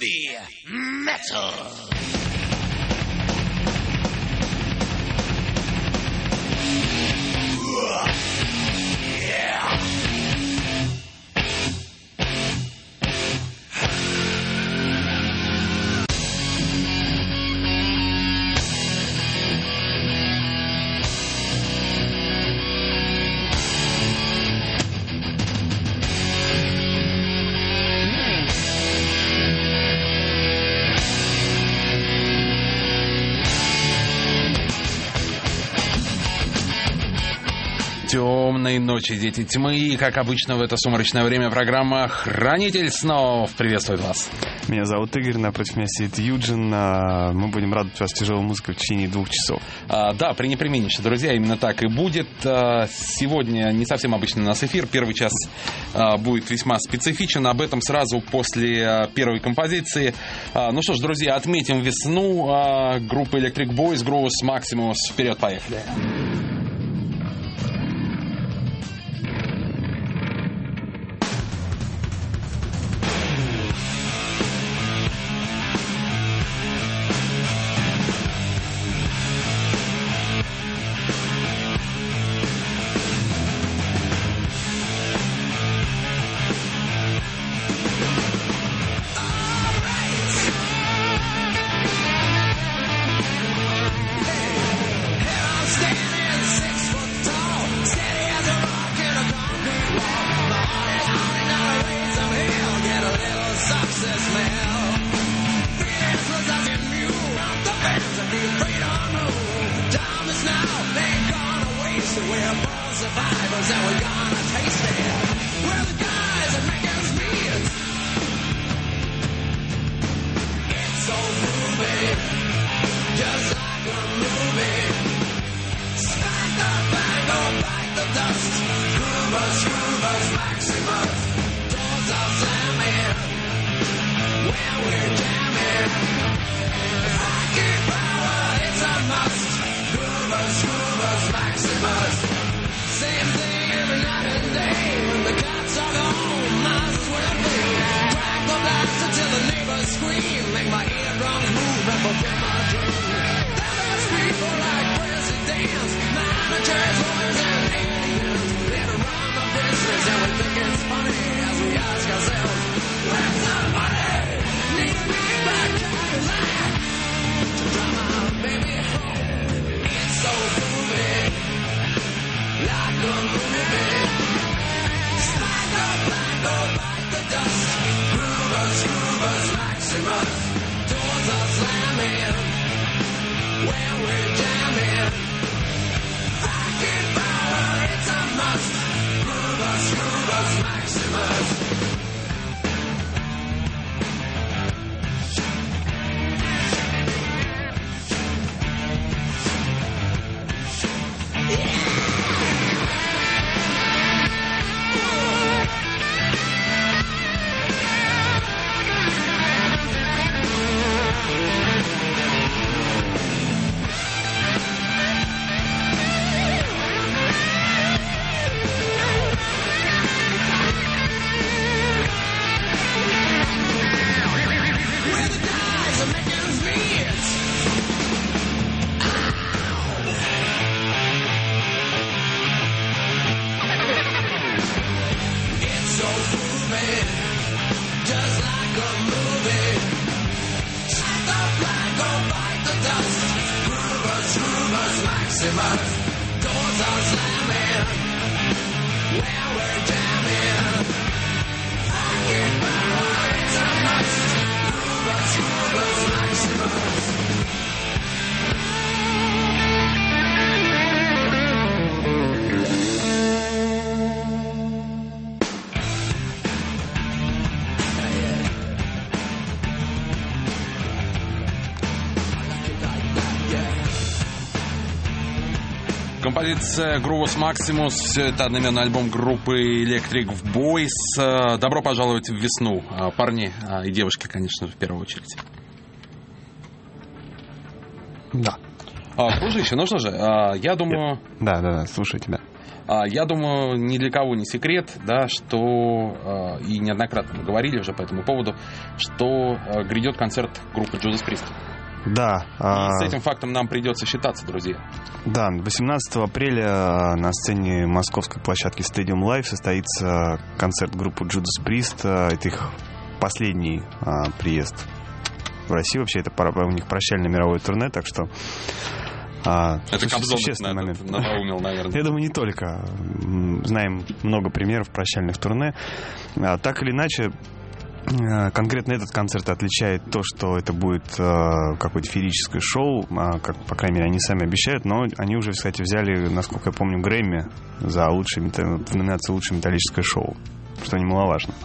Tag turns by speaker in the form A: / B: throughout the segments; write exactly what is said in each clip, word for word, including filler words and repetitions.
A: Heavy metal.
B: Темной ночи, дети тьмы, и, как обычно, в это сумрачное время программа «Хранитель снов» приветствует вас.
C: Меня зовут Игорь, напротив меня сидит Юджин. Мы будем радовать вас тяжелой музыкой в течение двух часов.
B: А, да, пренепременнейше, друзья, именно так и будет. А, сегодня не совсем обычный у нас эфир. Первый час а, будет весьма специфичен. Об этом сразу после а, первой композиции. А, ну что ж, друзья, отметим весну. А, группа Electric Boys, Gross Maximus. Вперед, поехали. Композиция Groovus Maximus, все это одноименный альбом группы Electric Boys. Добро пожаловать в весну, парни и девушки, конечно же, в первую очередь.
C: Да.
B: А, дружище, ну что же, а, я думаю...
C: Да, да, да, слушаю тебя.
B: Я думаю, ни для кого не секрет, да, что, и неоднократно мы говорили уже по этому поводу, что грядет концерт группы Judas Priest.
C: Да.
B: И а... с этим фактом нам придется считаться, друзья.
C: Да, восемнадцатого апреля на сцене московской площадки Stadium Live состоится концерт группы Judas Priest. Это их последний а, приезд в Россию. Вообще, это у них прощальное мировое турне, так что... А,
B: это Кобзонов надоумил, наверное.
C: Я думаю, не только. Знаем много примеров прощальных турне. А, так или иначе, конкретно этот концерт отличает то, что это будет э, какое-то феерическое шоу, э, как, по крайней мере, они сами обещают, но они уже, кстати, взяли, насколько я помню, Грэмми за лучшее, в номинации «Лучшее металлическое шоу», что немаловажно.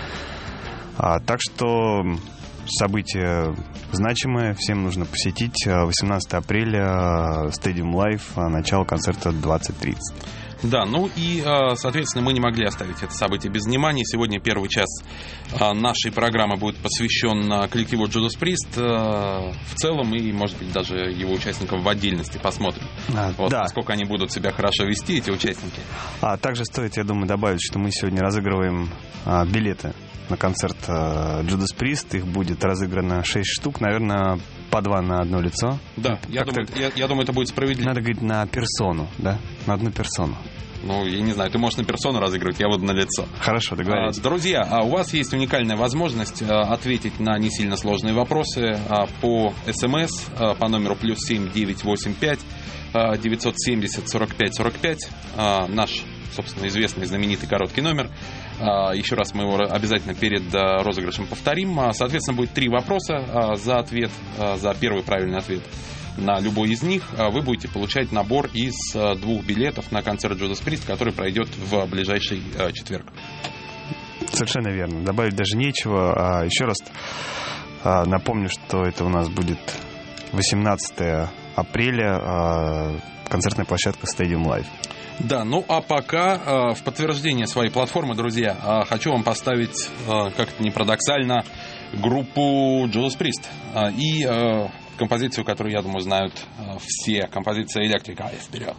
C: А, так что событие значимое, всем нужно посетить. восемнадцатого апреля Stadium Live, начало концерта двадцать тридцать.
B: Да, ну и, соответственно, мы не могли оставить это событие без внимания. Сегодня первый час нашей программы будет посвящен коллективу Judas Priest в целом и, может быть, даже его участникам в отдельности. Посмотрим, а, вот, да. насколько они будут себя хорошо вести, эти участники.
C: А также стоит, я думаю, добавить, что мы сегодня разыгрываем а, билеты на концерт а, Judas Priest. Их будет разыграно шесть штук, наверное, по два на одно лицо.
B: Да, я думаю, я, я думаю, это будет справедливо.
C: Надо говорить на персону, да? На одну персону.
B: Ну, я не знаю, ты можешь на персону разыгрывать, я буду на лицо.
C: Хорошо, договорились.
B: Друзья, а у вас есть уникальная возможность ответить на не сильно сложные вопросы по СМС по номеру плюс семь девятьсот восемьдесят пять девятьсот семьдесят сорок пять сорок пять. Наш, собственно, известный знаменитый короткий номер. Еще раз мы его обязательно перед розыгрышем повторим. Соответственно, будет три вопроса за ответ, за первый правильный ответ. На любой из них вы будете получать набор из двух билетов на концерт Judas Priest, который пройдет в ближайший четверг.
C: Совершенно верно. Добавить даже нечего. Еще раз напомню, что это у нас будет восемнадцатого апреля, концертная площадка Stadium Live.
B: Да, ну а пока в подтверждение своей платформы, друзья, хочу вам поставить, как-то не парадоксально, группу Judas Priest и композицию, которую, я думаю, знают все. Композиция «Electric Eye». Вперед!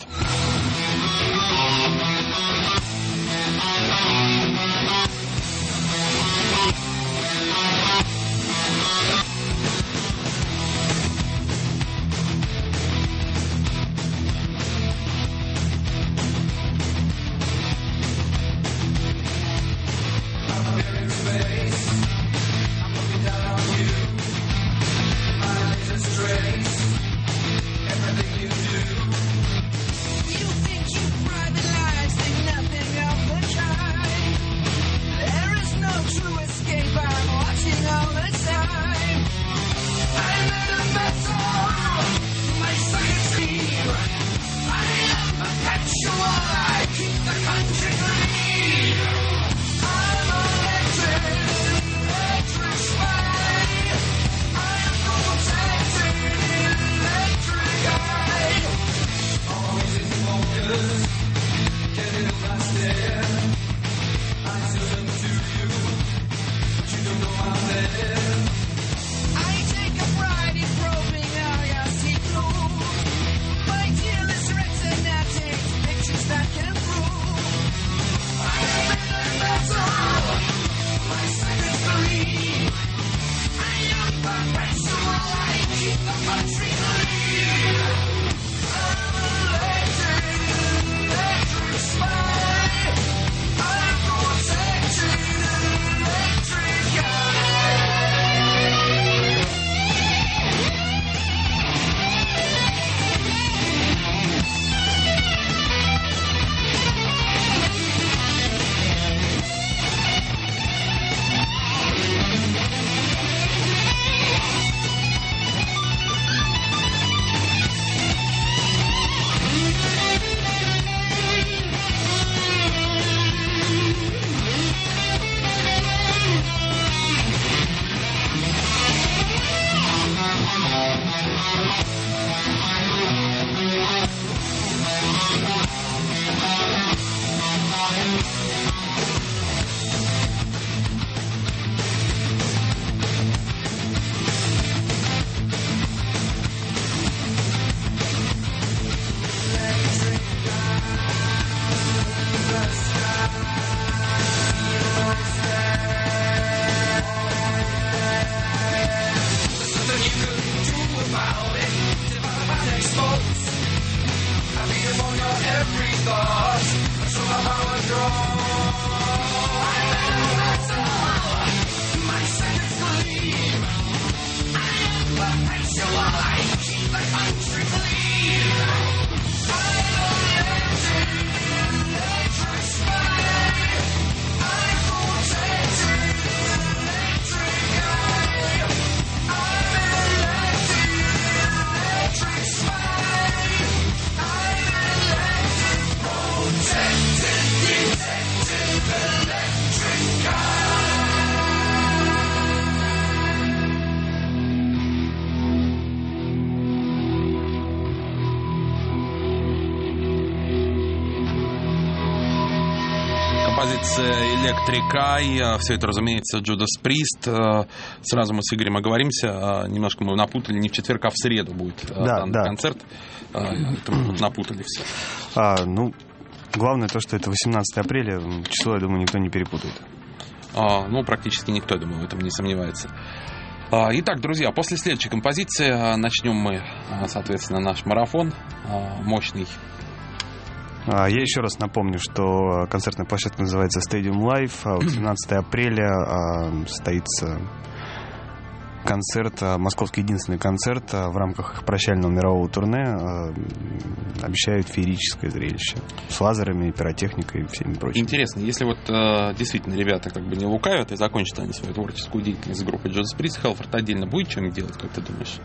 B: Композиция Electric Eye. Все это, разумеется, Judas Priest. Сразу мы с Игорем оговоримся. Немножко мы напутали. Не в четверг, а в среду будет
C: да,
B: данный
C: да.
B: концерт. Это мы тут напутали все.
C: А, ну, главное то, что это восемнадцатое апреля. Число, я думаю, никто не перепутает.
B: А, ну, практически никто, я думаю, в этом не сомневается. Итак, друзья, после следующей композиции начнем мы, соответственно, наш марафон мощный.
C: Я еще раз напомню, что концертная площадка называется Stadium Live. восемнадцатое апреля состоится концерт, московский единственный концерт в рамках их прощального мирового турне. Обещают феерическое зрелище с лазерами, пиротехникой и всеми прочими.
B: Интересно, если вот действительно ребята как бы не лукавят и закончат они свою творческую деятельность с группой Judas Priest, Halford отдельно будет что-нибудь делать, как ты думаешь?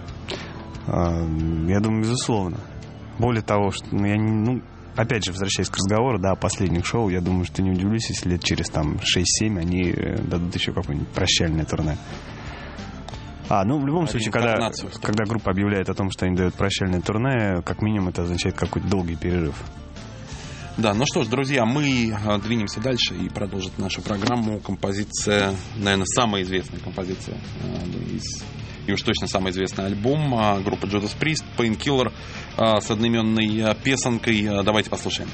C: Я думаю, безусловно. Более того, что ну, я не... Ну, опять же, возвращаясь к разговору, да, о последних шоу, я думаю, что не удивлюсь, если лет через там шесть-семь они дадут еще какое-нибудь прощальное турне. А, ну, в любом случае, когда, когда группа объявляет о том, что они дают прощальное турне, как минимум это означает какой-то долгий перерыв.
B: Да, ну что ж, друзья, мы двинемся дальше и продолжим нашу программу. Композиция, наверное, самая известная композиция из... И уж точно самый известный альбом группы Judas Priest, Painkiller, с одноименной песенкой. Давайте послушаем.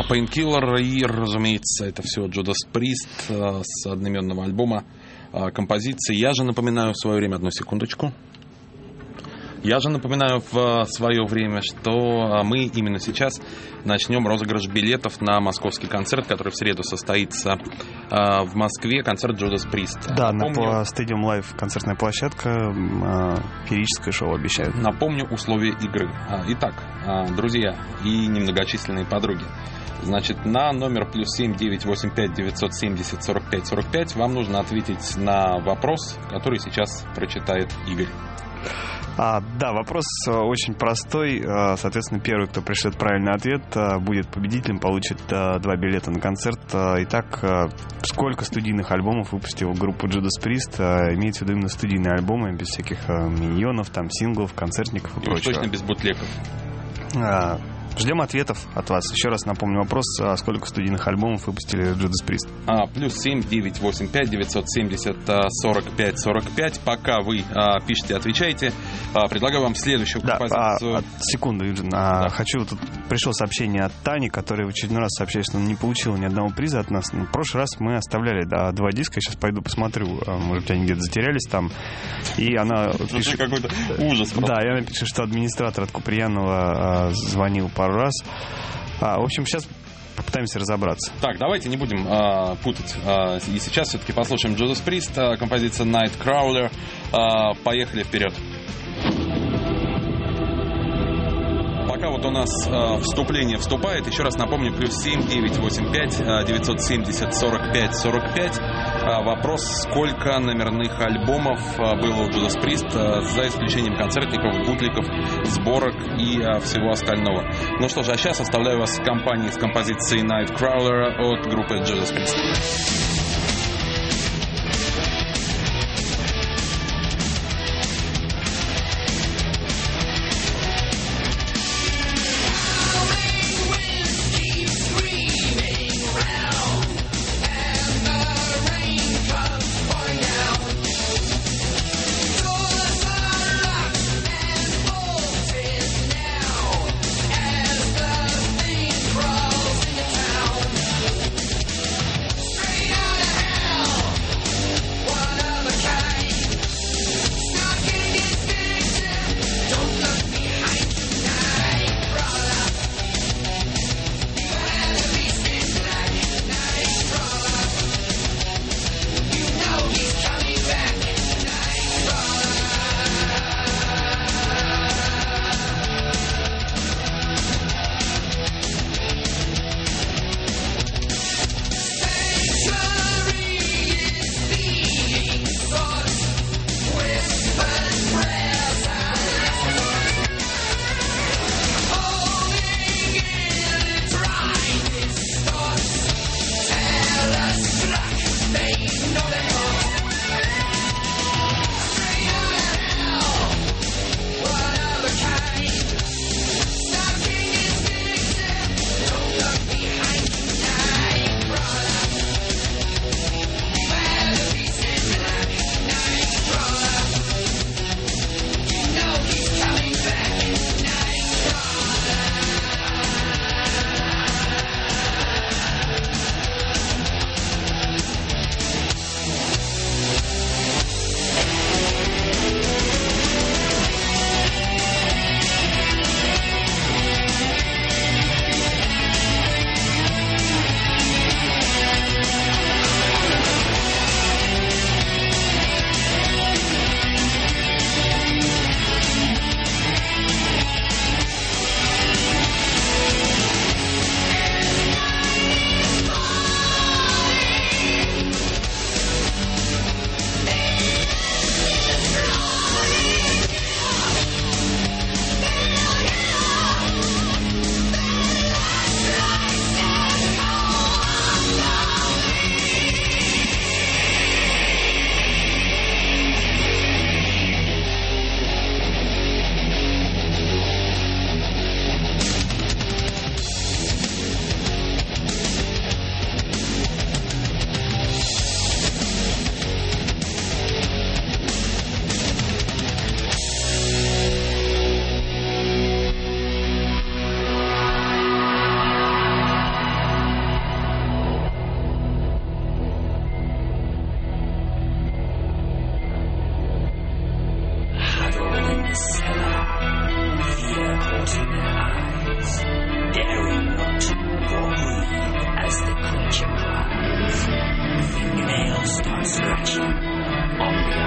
B: Painkiller и, разумеется, это все Judas Priest э, с одноименного альбома э, композиции. Я же напоминаю в свое время, одну секундочку. Я же напоминаю в свое время, что мы именно сейчас начнем розыгрыш билетов на московский концерт, который в среду состоится в Москве, концерт Judas Priest.
C: Да,
B: Напомню,
C: на Stadium Live концертная площадка, феерическое шоу обещают.
B: Напомню условия игры. Итак, друзья и немногочисленные подруги, значит, на номер плюс семь девятьсот восемьдесят пять девятьсот семьдесят сорок пять сорок пять вам нужно ответить на вопрос, который сейчас прочитает Игорь.
C: А, да, вопрос очень простой. Соответственно, первый, кто пришлет правильный ответ, будет победителем, получит два билета на концерт. Итак, сколько студийных альбомов выпустила группа Judas Priest? Имеется в виду именно студийные альбомы, без всяких миньонов, там, синглов, концертников и, и прочего.
B: Точно без бутлегов.
C: А, ждем ответов от вас. Еще раз напомню вопрос: сколько студийных альбомов выпустили Judas Priest?
B: А, плюс семь девятьсот восемьдесят пять девятьсот семьдесят сорок пять сорок пять. Пока вы а, пишете, отвечаете, а, предлагаю вам следующую
C: да,
B: композицию.
C: А, а, секунду, Юджин. А, да. Хочу, тут пришло сообщение от Тани, которая в очередной раз сообщает, что она не получила ни одного приза от нас. В прошлый раз мы оставляли да, два диска. Сейчас пойду посмотрю, может быть, они где-то затерялись там. И она пишет...
B: Какой-то ужас. Просто.
C: Да, и она пишет, что администратор от Куприянова а, звонил пару раз. А, в общем, сейчас попытаемся разобраться.
B: Так, давайте не будем а, путать. А, и сейчас все-таки послушаем Judas Priest, а, композиция Nightcrawler. А, поехали вперед. Пока вот у нас э, вступление вступает, еще раз напомню, плюс семь девятьсот восемьдесят пять девятьсот семьдесят сорок пять сорок пять. Э, вопрос, сколько номерных альбомов э, было у Judas Priest, э, за исключением концертников, бутликов, сборок и э, всего остального. Ну что же, а сейчас оставляю вас в компании с композицией Nightcrawler от группы Judas Priest.
D: Straight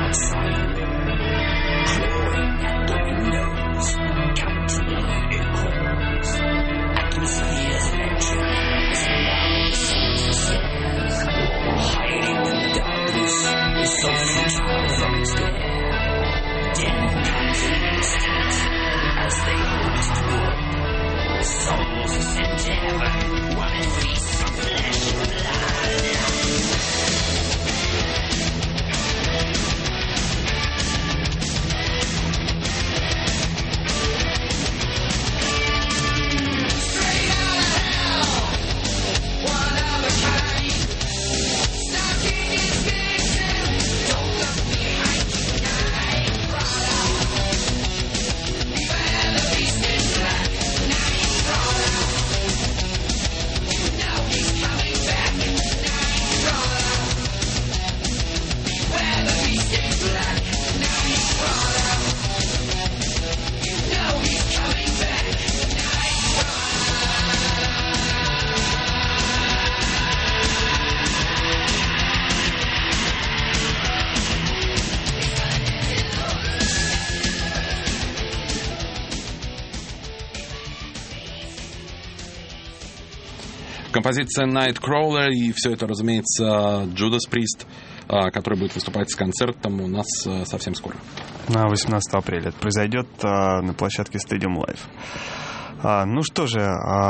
B: Композиция Nightcrawler, и все это, разумеется, Judas Priest, который будет выступать с концертом у нас совсем скоро.
C: На восемнадцатого апреля. Это произойдет на площадке Stadium Live. Ну что же,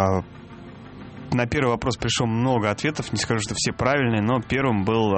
C: на первый вопрос пришло много ответов. Не скажу, что все правильные, но первым был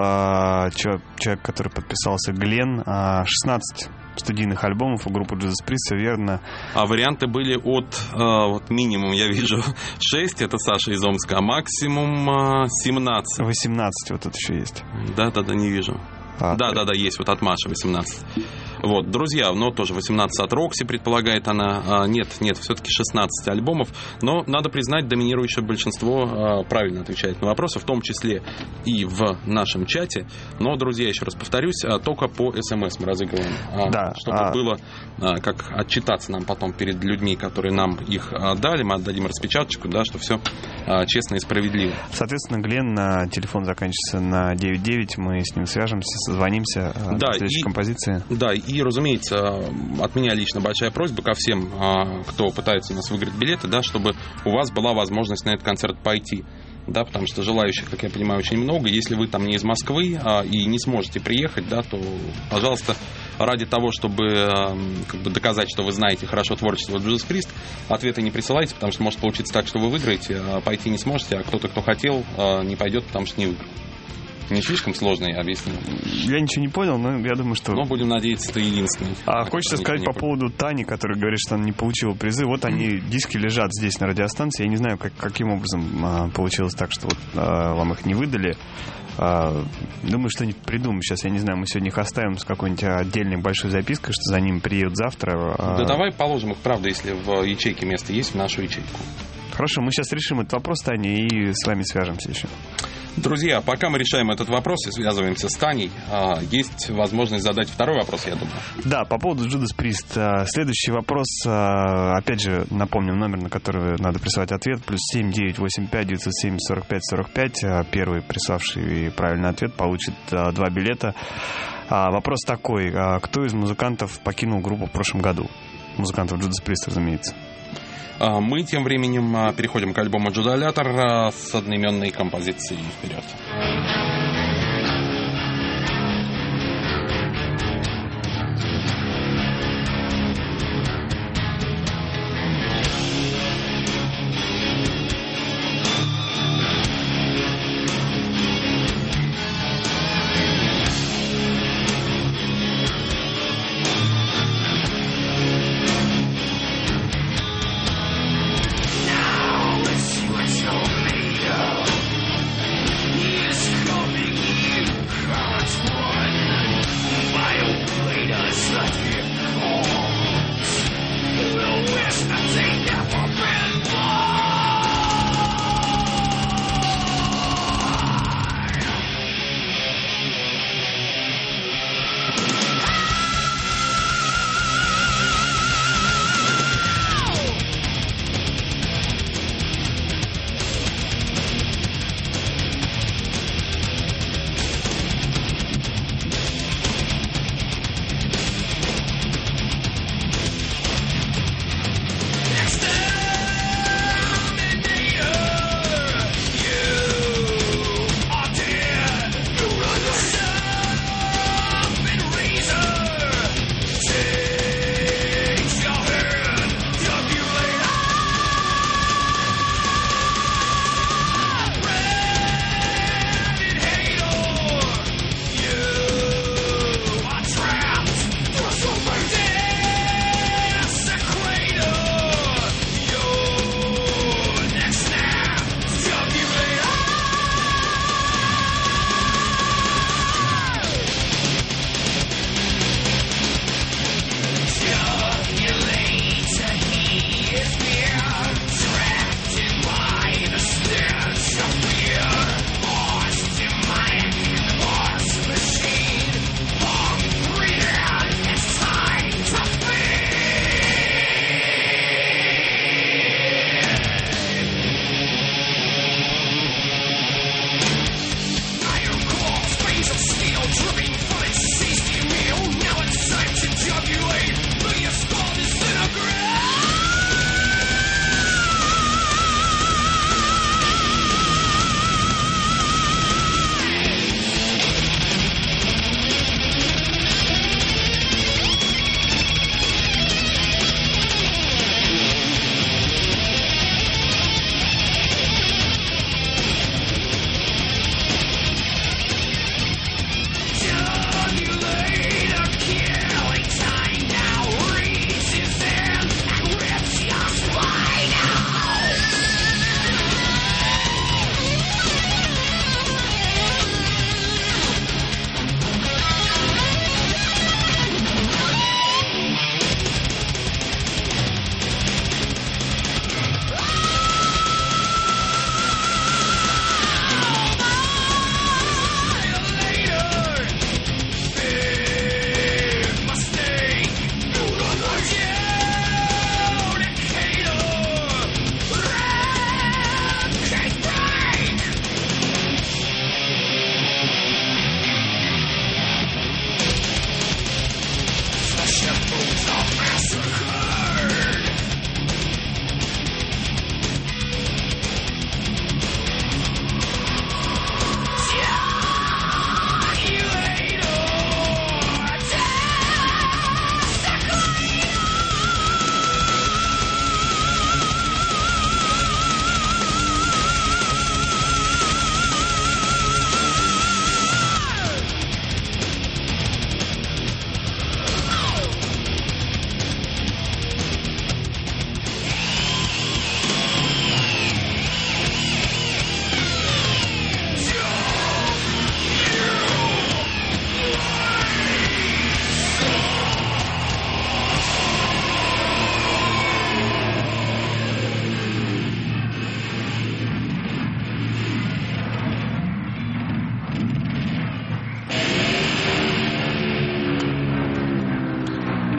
C: человек, который подписался, Глен. шестнадцать студийных альбомов у группы Judas Priest, все верно.
B: А варианты были от, э, вот минимум, я вижу, шесть, это Саша из Омска, а максимум э, семнадцать.
C: восемнадцать вот тут еще есть.
B: Да-да-да, не вижу. А, Да-да-да, есть вот от Маши восемнадцать. Вот, друзья, но тоже восемнадцать от Рокси, предполагает она. А, нет, нет, все-таки шестнадцать альбомов. Но, надо признать, доминирующее большинство а, правильно отвечает на вопросы, в том числе и в нашем чате. Но, друзья, еще раз повторюсь, а, только по СМС мы разыгрываем. А,
C: да,
B: чтобы а... было, а, как отчитаться нам потом перед людьми, которые нам их а, дали. Мы отдадим распечаточку, да, что все а, честно и справедливо.
C: Соответственно, Глен, на телефон заканчивается на девять девять. Мы с ним свяжемся, созвонимся а,
B: да,
C: в следующей
B: и,
C: композиции.
B: Да, и, разумеется, от меня лично большая просьба ко всем, кто пытается у нас выиграть билеты, да, чтобы у вас была возможность на этот концерт пойти. Да, потому что желающих, как я понимаю, очень много. Если вы там не из Москвы а, и не сможете приехать, да, то, пожалуйста, ради того, чтобы а, как бы доказать, что вы знаете хорошо творчество Judas Priest, ответы не присылайте, потому что может получиться так, что вы выиграете, а пойти не сможете, а кто-то, кто хотел, а, не пойдет, потому что не выиграл. Не слишком сложно я объяснил?
C: Я ничего не понял, но я думаю, что...
B: Но будем надеяться, ты единственный.
C: А хочется сказать по поводу Тани, которая говорит, что она не получила призы. Вот они, диски лежат здесь на радиостанции. Я не знаю, как, каким образом а, получилось так, что вот, а, вам их не выдали. А, думаю, что-нибудь придумаем сейчас. Я не знаю, мы сегодня их оставим с какой-нибудь отдельной большой запиской, что за ними приедут завтра. А...
B: Да давай положим их, правда, если в ячейке место есть, в нашу ячейку.
C: Хорошо, мы сейчас решим этот вопрос, Таня, и с вами свяжемся еще.
B: Друзья, пока мы решаем этот вопрос и связываемся с Таней, есть возможность задать второй вопрос, я думаю.
C: Да, по поводу Judas Priest. Следующий вопрос, опять же, напомним номер, на который надо присылать ответ, плюс семь девятьсот восемьдесят пять девятьсот семь сорок пять сорок пять. Первый приславший правильный ответ получит два билета. Вопрос такой: кто из музыкантов покинул группу в прошлом году? Музыкантов Judas Priest, разумеется.
B: Мы тем временем переходим к альбому «Джудалятор» с одноименной композицией «Вперед».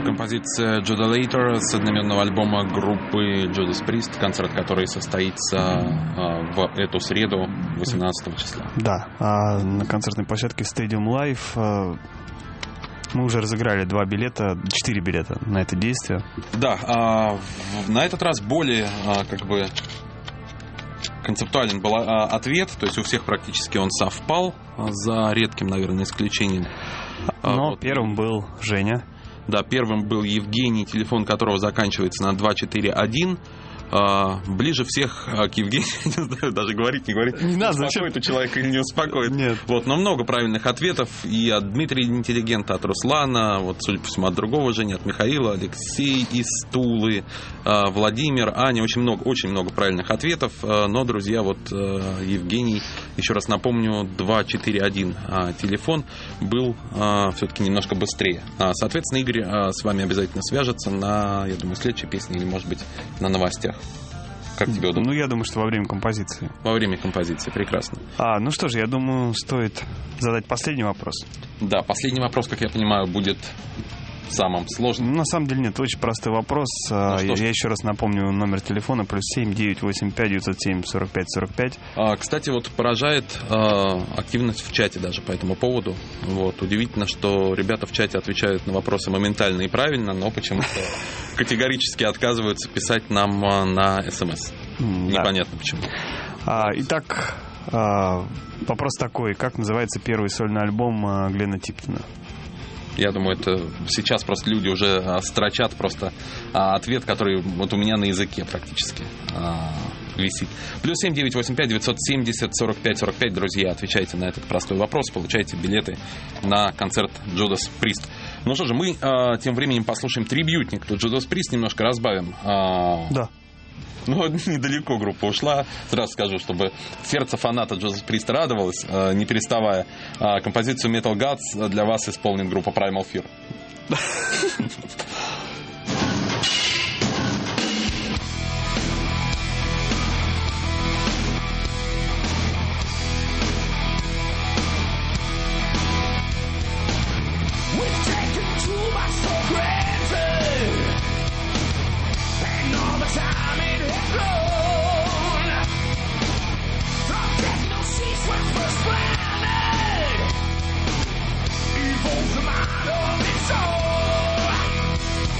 B: Композиция Judah Later с одноименного альбома группы Judas Priest, концерт, который состоится э, в эту среду, восемнадцатого числа.
C: Да, а на концертной площадке Stadium Live э, мы уже разыграли два билета, четыре билета на это действие.
B: Да, а, в, на этот раз более а, как бы концептуален был а, ответ, то есть у всех практически он совпал, а, за редким, наверное, исключением. А,
C: Но
B: вот.
C: первым был Женя.
B: Да, первым был Евгений, телефон которого заканчивается на два четыре один. А, ближе всех а, к Евгению, не знаю, даже говорить, не говорить,
C: не надо,
B: успокоит у человека или не успокоит.
C: Нет.
B: Вот, но много правильных ответов и от Дмитрия Интеллигента, от Руслана, вот, судя по всему, от другого Жени, от Михаила, Алексей из Тулы, а, Владимир, Аня, очень много, очень много правильных ответов, а, но, друзья, вот а, Евгений, еще раз напомню, два четыре один а, телефон был а, все-таки немножко быстрее. А, соответственно, Игорь а, с вами обязательно свяжется на, я думаю, следующей песне или, может быть, на новостях. Как тебе удобно?
C: Ну, я думаю, что во время композиции.
B: Во время композиции, прекрасно.
C: А, ну что ж, я думаю, стоит задать последний вопрос.
B: Да, последний вопрос, как я понимаю, будет самым сложным.
C: На самом деле нет, очень простой вопрос.
B: Ну,
C: я, я еще раз напомню номер телефона: плюс семь девятьсот восемьдесят пять девятьсот семь сорок пять сорок пять.
B: А, кстати, вот поражает а, активность в чате даже по этому поводу. Вот, удивительно, что ребята в чате отвечают на вопросы моментально и правильно, но почему-то категорически отказываются писать нам на СМС. Непонятно почему.
C: А, итак, а, вопрос такой: как называется первый сольный альбом а, Глена Типтона?
B: Я думаю, это сейчас просто люди уже а, строчат просто а, ответ, который вот у меня на языке практически а, висит. Плюс семь девятьсот восемьдесят пять девятьсот семьдесят сорок пять сорок пять, друзья, отвечайте на этот простой вопрос, получайте билеты на концерт Judas Priest. Ну что же, мы а, тем временем послушаем трибьютник. Тут Judas Priest немножко разбавим. А,
C: да.
B: Ну, недалеко группа ушла. Сразу скажу, чтобы сердце фаната Judas Priest радовалось, не переставая. Композицию Metal Gods для вас исполнит группа Primal Fear.
D: Evil the mind of its own.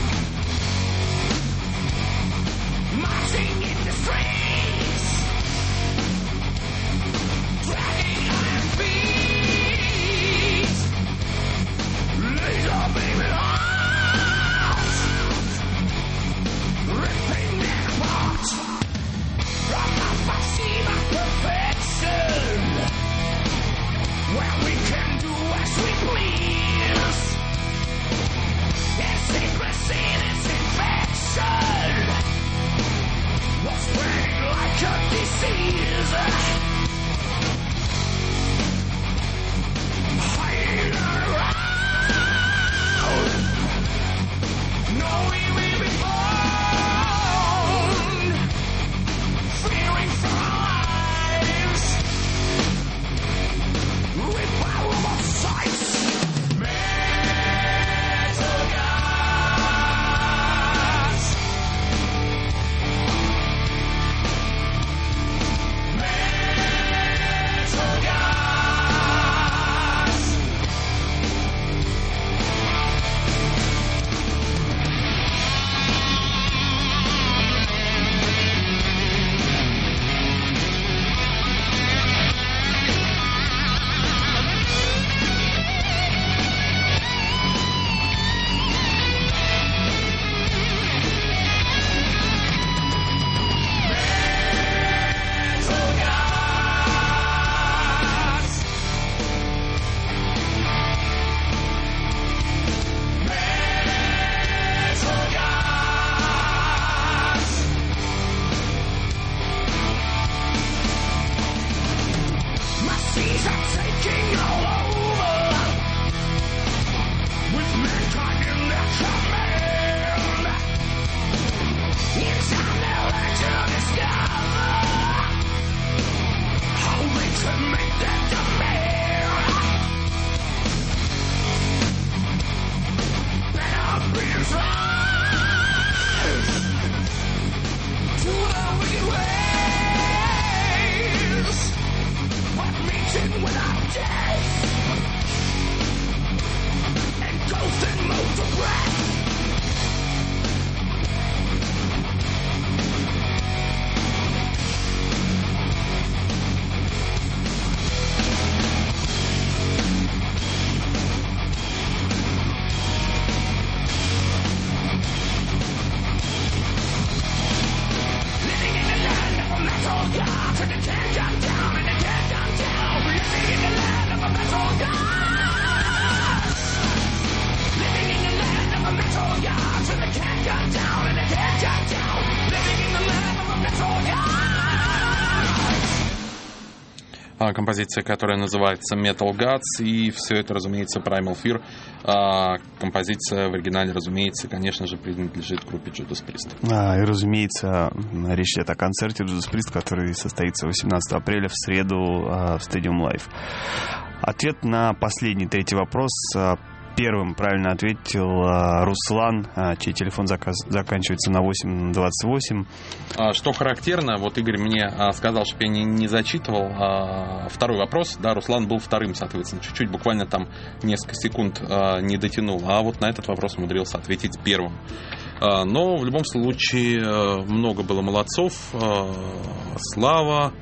B: композиция, которая называется Metal Gods, и все это, разумеется, Primal Fear. А, композиция в оригинале, разумеется, конечно же, принадлежит группе Judas Priest.
C: А, и, разумеется, речь идет о концерте Judas Priest, который состоится восемнадцатого апреля в среду а, в Stadium Live. Ответ на последний, третий вопрос первым правильно ответил Руслан, чей телефон заказ, заканчивается на восемь двадцать восемь.
B: Что характерно, вот Игорь мне сказал, чтобы я не, не зачитывал второй вопрос. Да, Руслан был вторым, соответственно, чуть-чуть, буквально там несколько секунд не дотянул. А вот на этот вопрос умудрился ответить первым. Но в любом случае много было молодцов. Слава,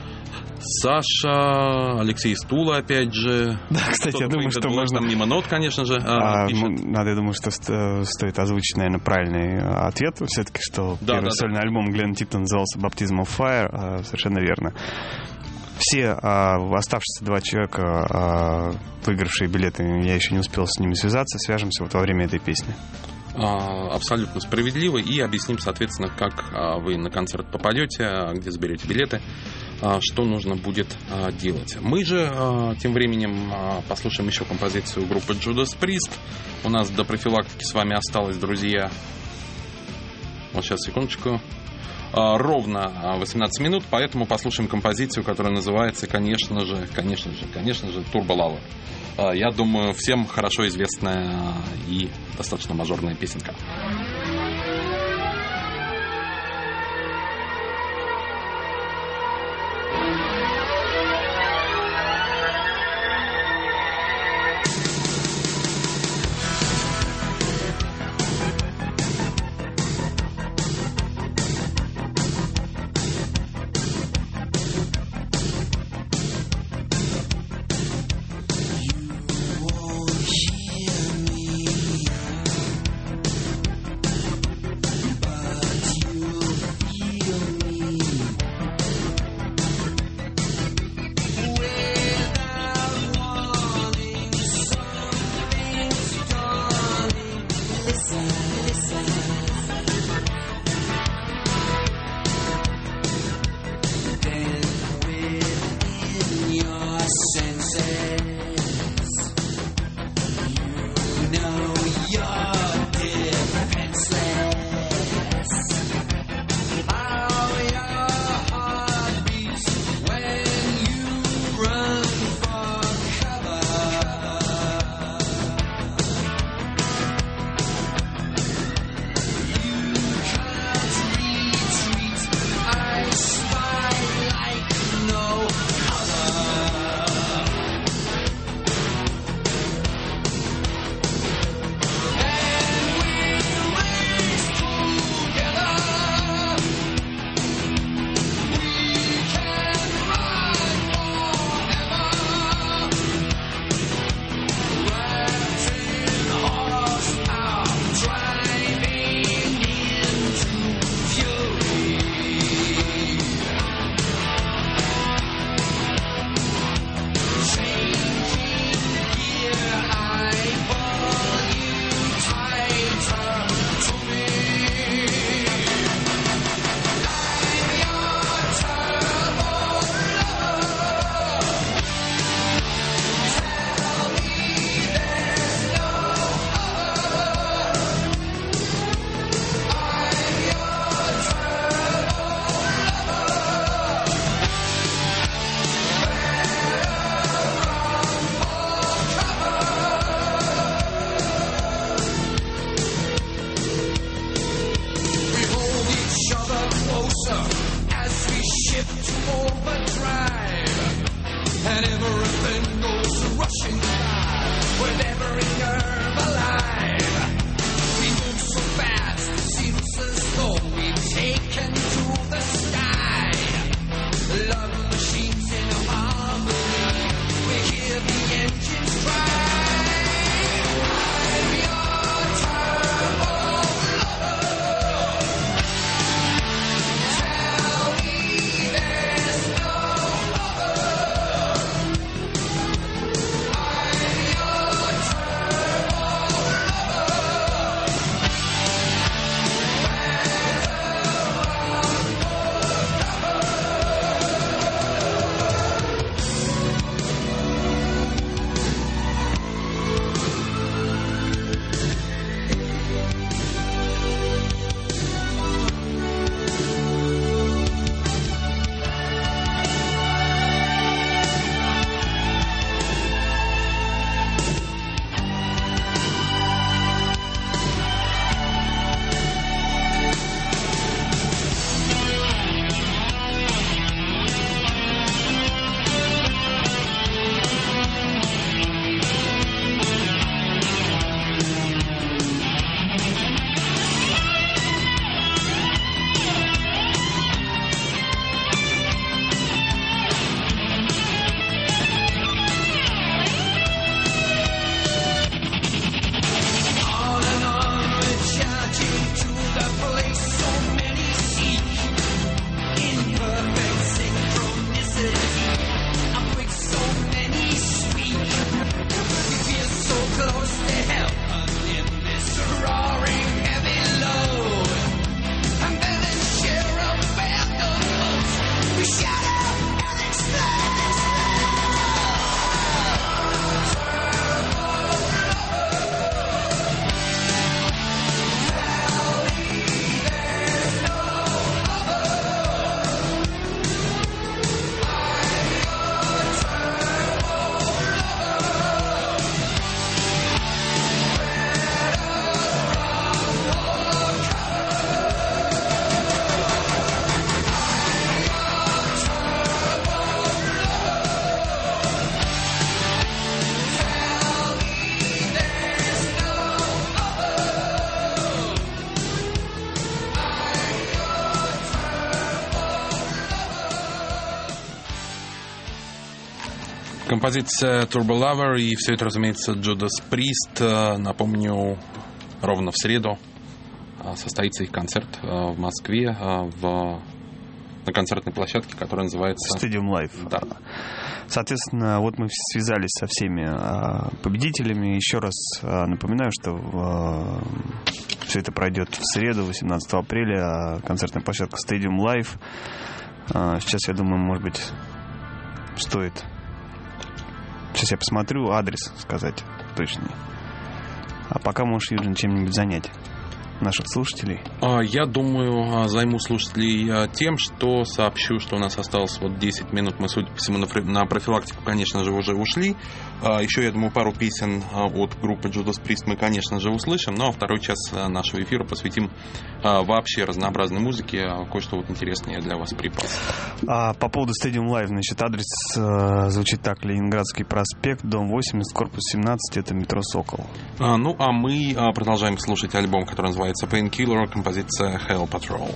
B: Саша, Алексей Стула, опять же.
C: Да, кстати, я думаю, что можно...
B: Там мимо нот, конечно же,
C: а, надо, я думаю, что стоит озвучить, наверное, правильный ответ. Все-таки, что да, первый да, сольный да. альбом Глена Типта назывался Baptism of Fire. Совершенно верно. Все а, оставшиеся два человека, а, выигравшие билеты, я еще не успел с ними связаться. Свяжемся вот во время этой песни.
B: Абсолютно справедливо. И объясним, соответственно, как вы на концерт попадете, где заберете билеты, что нужно будет делать. Мы же тем временем послушаем еще композицию группы Judas Priest. У нас до профилактики с вами осталось, друзья, вот сейчас, секундочку, ровно восемнадцать минут, поэтому послушаем композицию, которая называется, конечно же, конечно же, конечно же, Turbo Lover. Я думаю, всем хорошо известная и достаточно мажорная песенка. Композиция Turbo Lover, и все это, разумеется, Judas Priest. Напомню, ровно в среду состоится их концерт в Москве, в, на концертной площадке, которая называется
C: Stadium Live.
B: Да.
C: Соответственно, вот мы связались со всеми победителями. Еще раз напоминаю, что все это пройдет в среду, восемнадцатого апреля, концертная площадка Stadium Live. Сейчас, я думаю, может быть, стоит... Сейчас я посмотрю, адрес сказать точнее. А пока можешь, Юджин, чем-нибудь занять наших слушателей.
B: Я думаю, займу слушателей тем, что сообщу, что у нас осталось вот десять минут. Мы, судя по всему, на профилактику, конечно же, уже ушли. Еще, я думаю, пару песен от группы Judas Priest мы, конечно же, услышим. Ну, а второй час нашего эфира посвятим вообще разнообразной музыке. Кое-что вот интересное я для вас припас.
C: А по поводу Stadium Live, значит, адрес э, звучит так: Ленинградский проспект, дом восемьдесят, корпус семнадцать, это метро «Сокол».
B: А, ну, а мы а, продолжаем слушать альбом, который называется Painkiller, композиция Hell Patrol.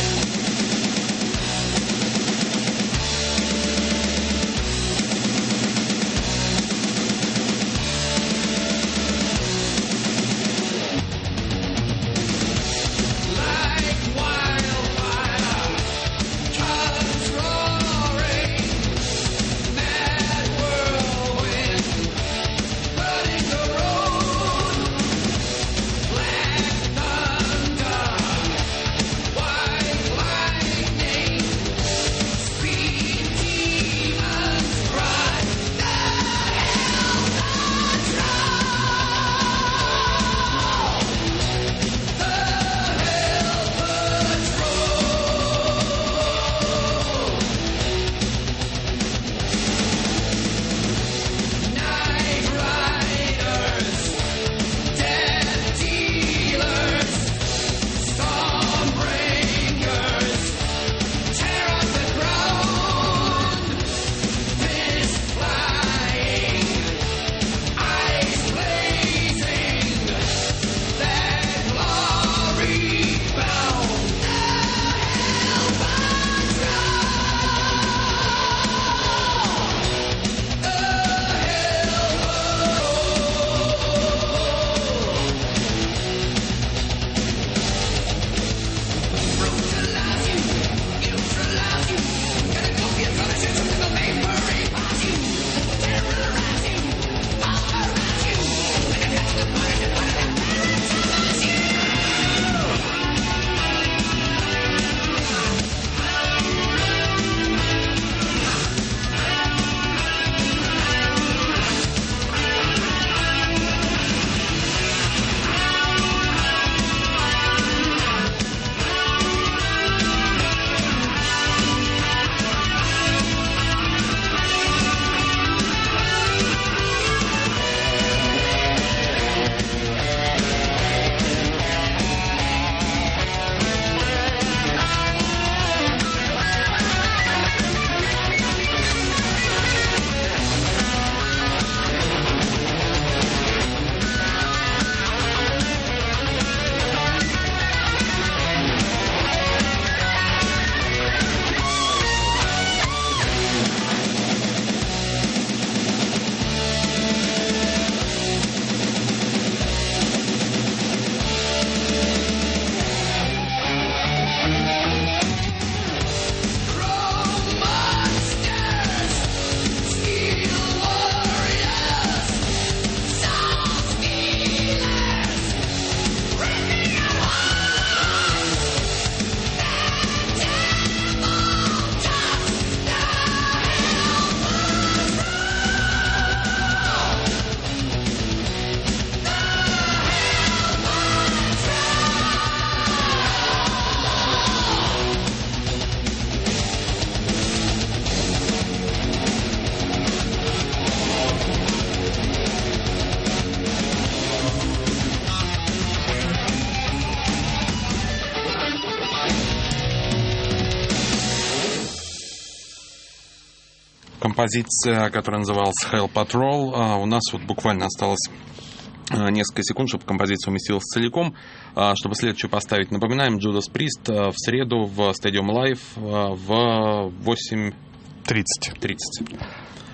B: Композиция, которая называлась Hell Patrol. У нас вот буквально осталось несколько секунд, чтобы композиция уместилась целиком. Чтобы следующую поставить, напоминаем, Judas Priest в среду в Stadium Live в восемь тридцать.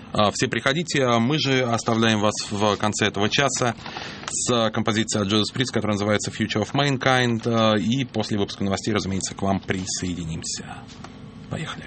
B: Все приходите. Мы же оставляем вас в конце этого часа с композицией от Judas Priest, которая называется Future of Mankind. И после выпуска новостей, разумеется, к вам присоединимся. Поехали.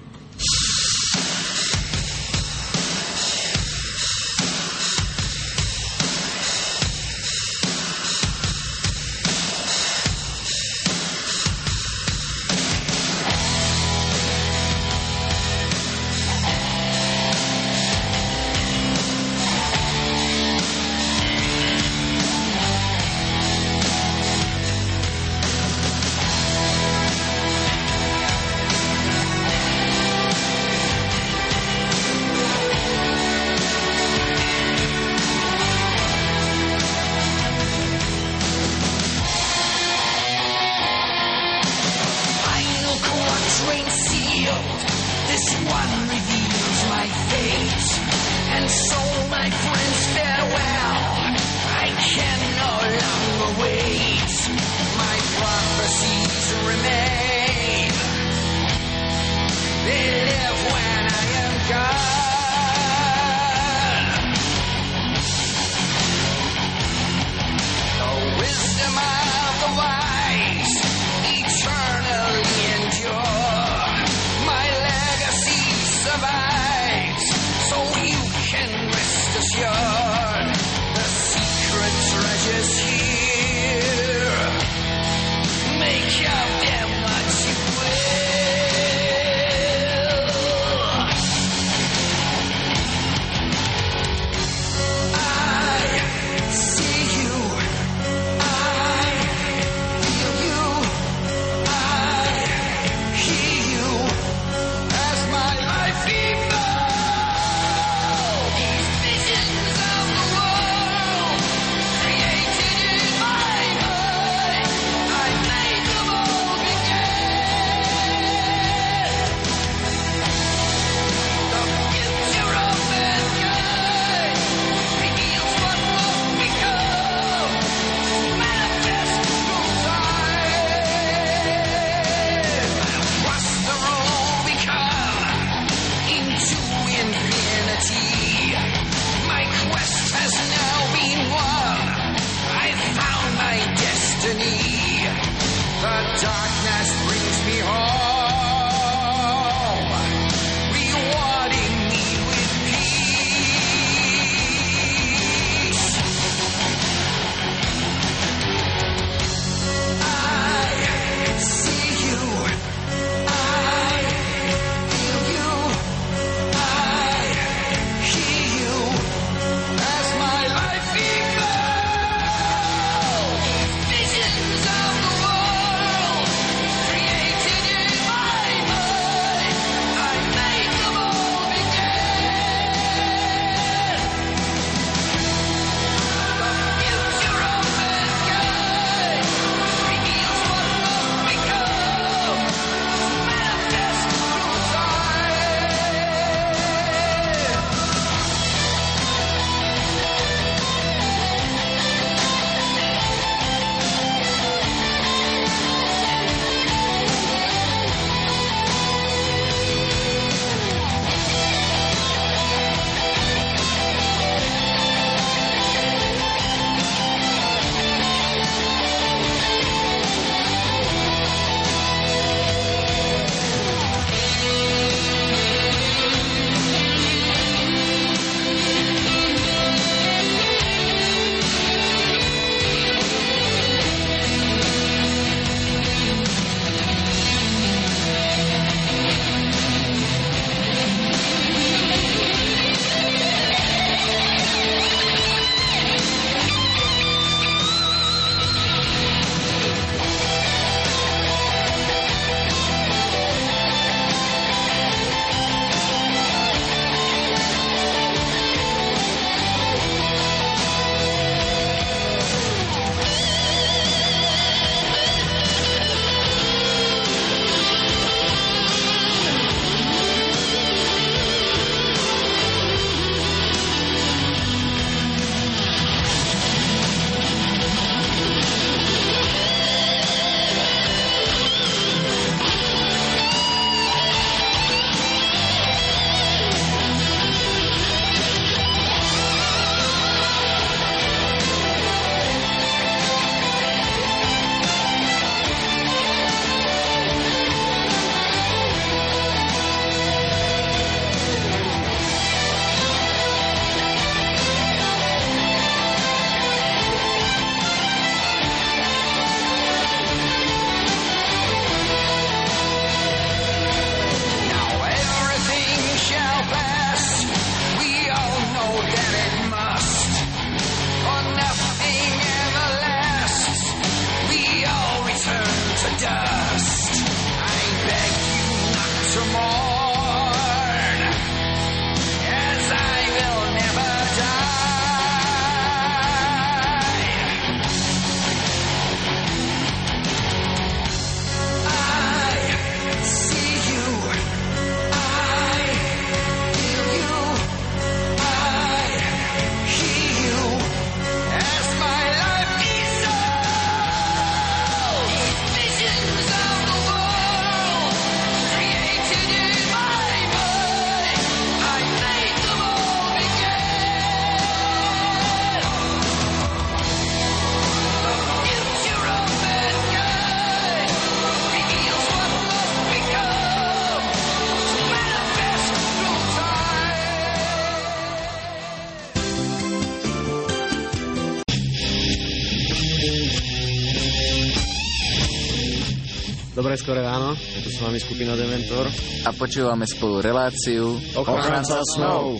D: Dobré skoro ráno, je tu s vami skupina Dementor.
E: A počúvame spolu reláciu
D: Ochranca snov.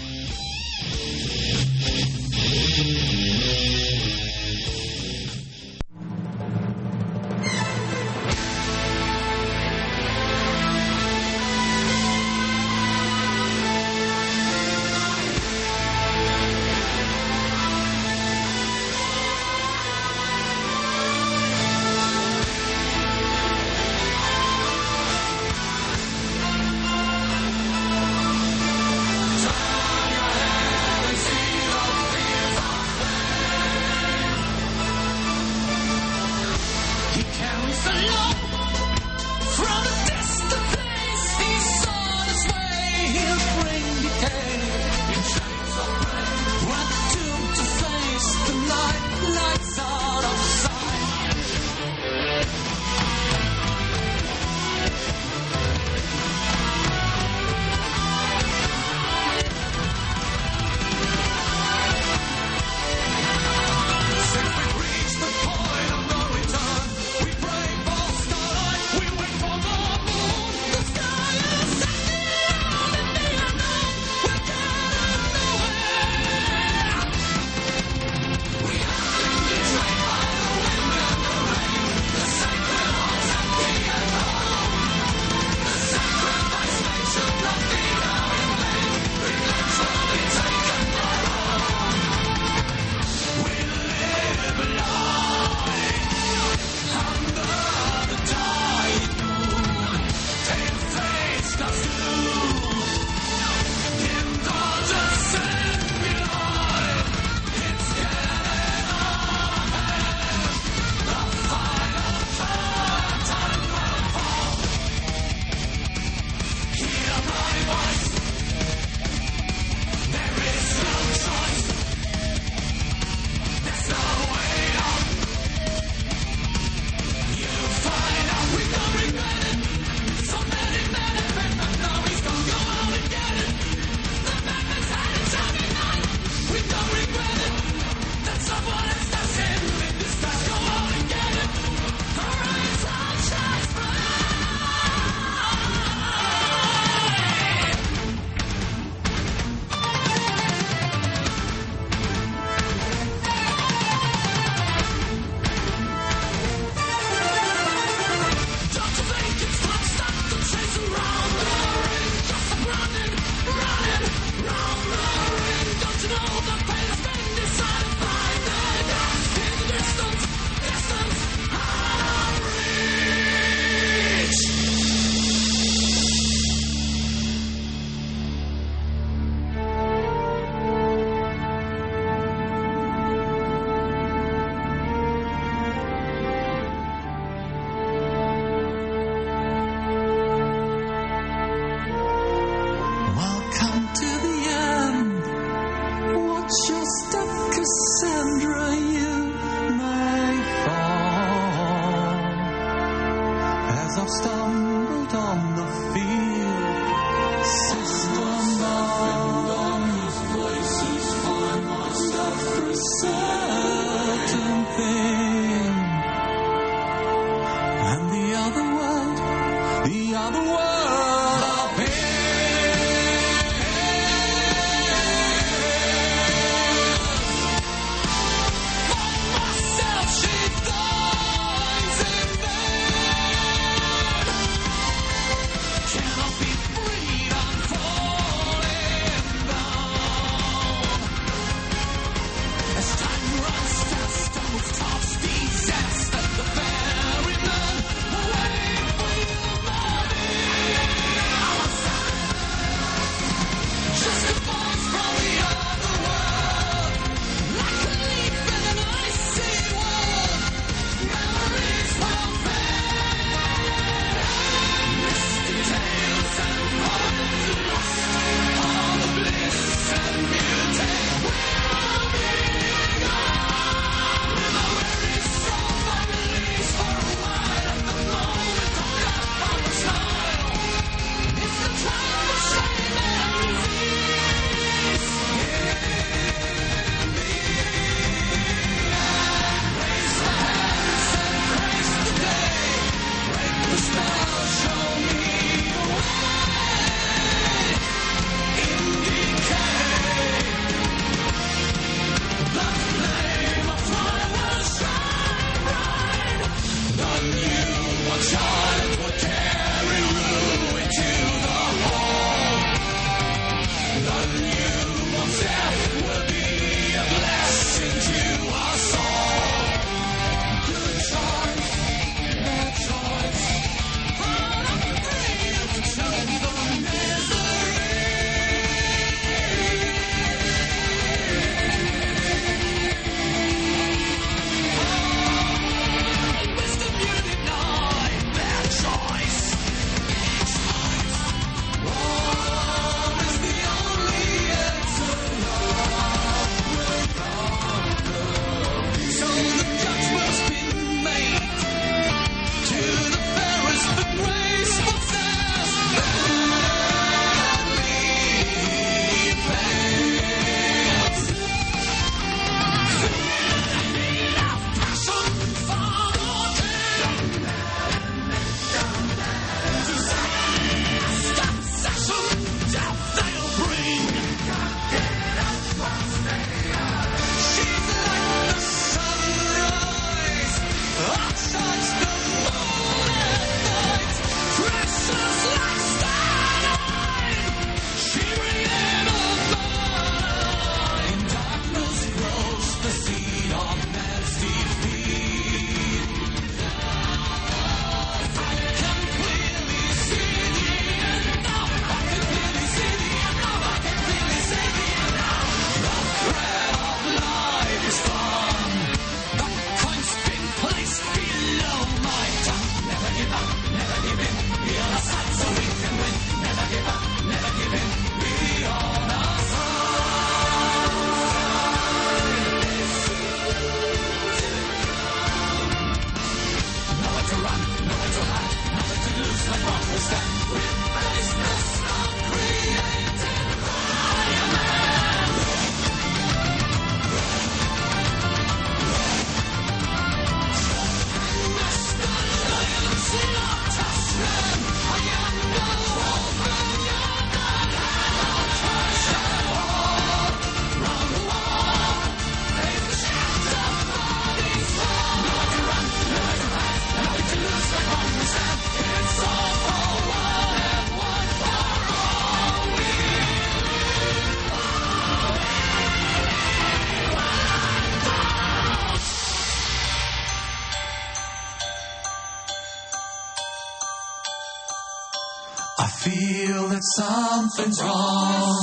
F: I feel that something's wrong.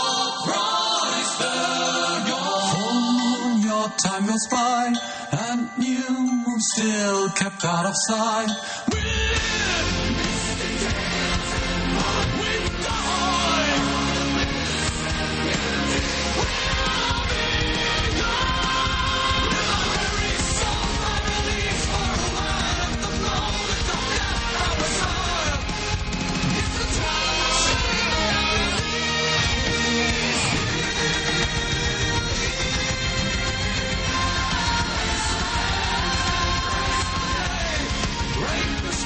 F: Surprise, they're gone. For your time goes by, and you still kept out of sight. We're misty tales and what we die. We'll be gone. The very soul I believe for a while at the moment of death I was high. It's the Break the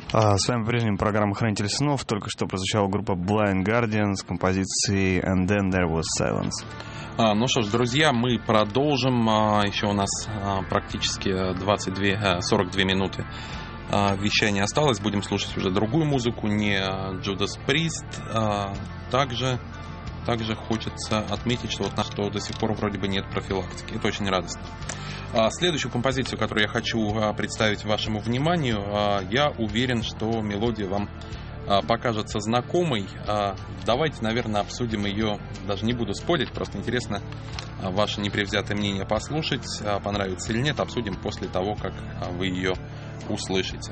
C: А, с вами по-прежнему программа «Хранитель снов». Только что прозвучала группа Blind Guardian с композицией «And Then There Was Silence».
B: А, ну что ж, друзья, мы продолжим. А, еще у нас а, практически двадцать две, сорок две минуты а, вещания осталось. Будем слушать уже другую музыку, не Judas Priest. А, также, также хочется отметить, что, вот, что до сих пор вроде бы нет профилактики. Это очень радостно. Следующую композицию, которую я хочу представить вашему вниманию, я уверен, что мелодия вам покажется знакомой. Давайте, наверное, обсудим ее. Даже не буду спорить, просто интересно ваше непревзятое мнение послушать. Понравится или нет, обсудим после того, как вы ее услышите.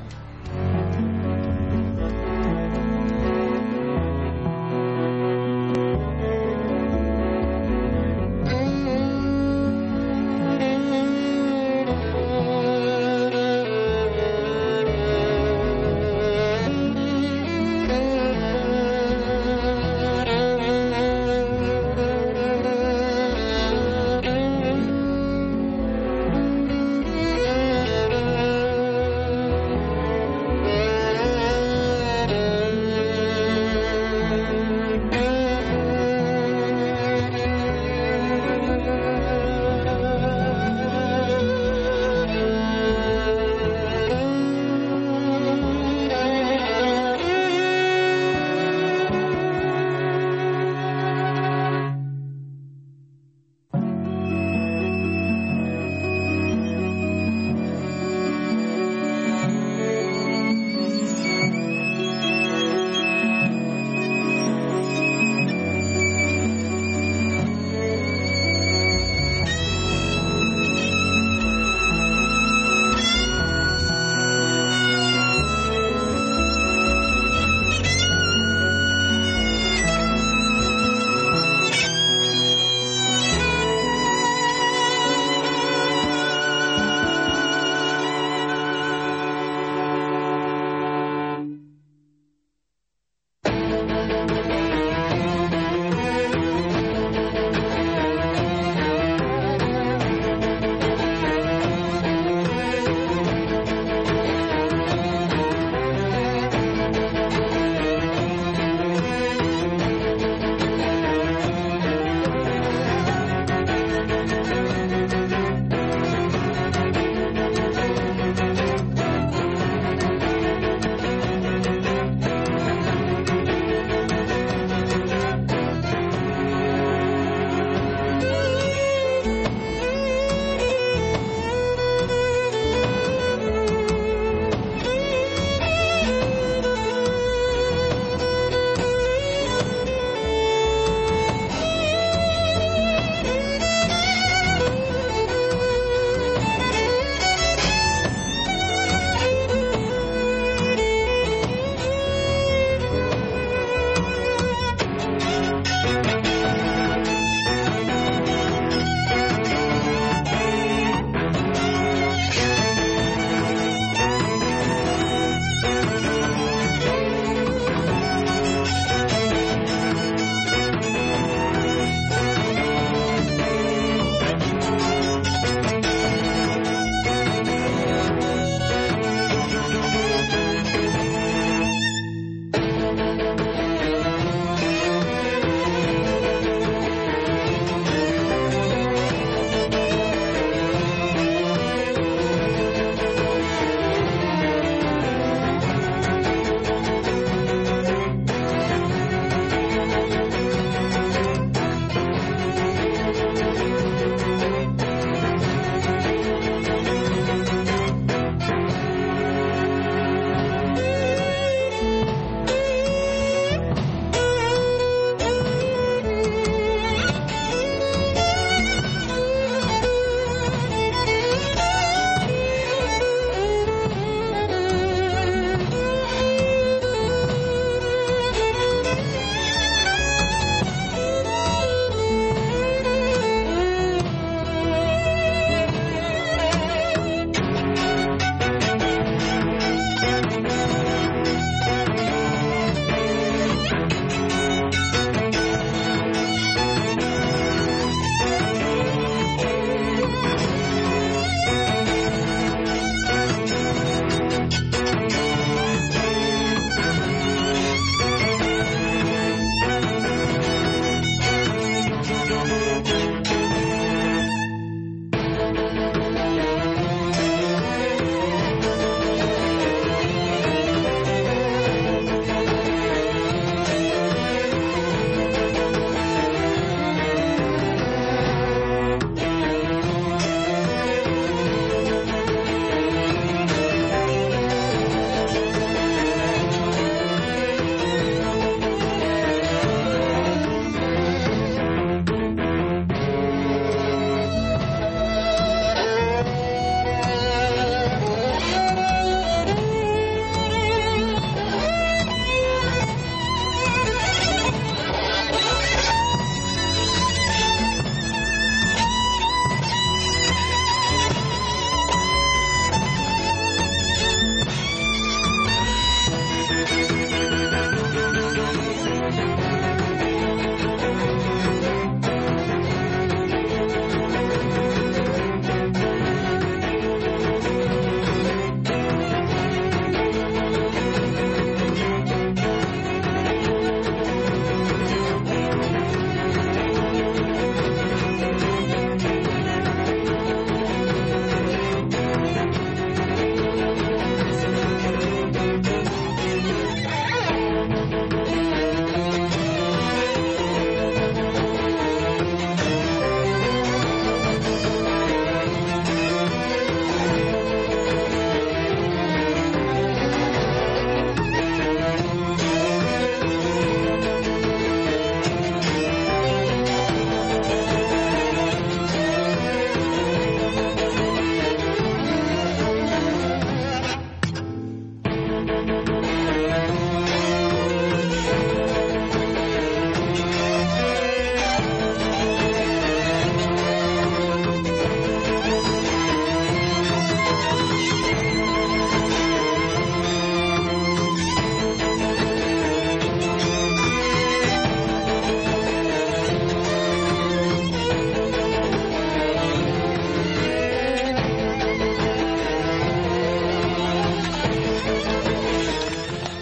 F: Thank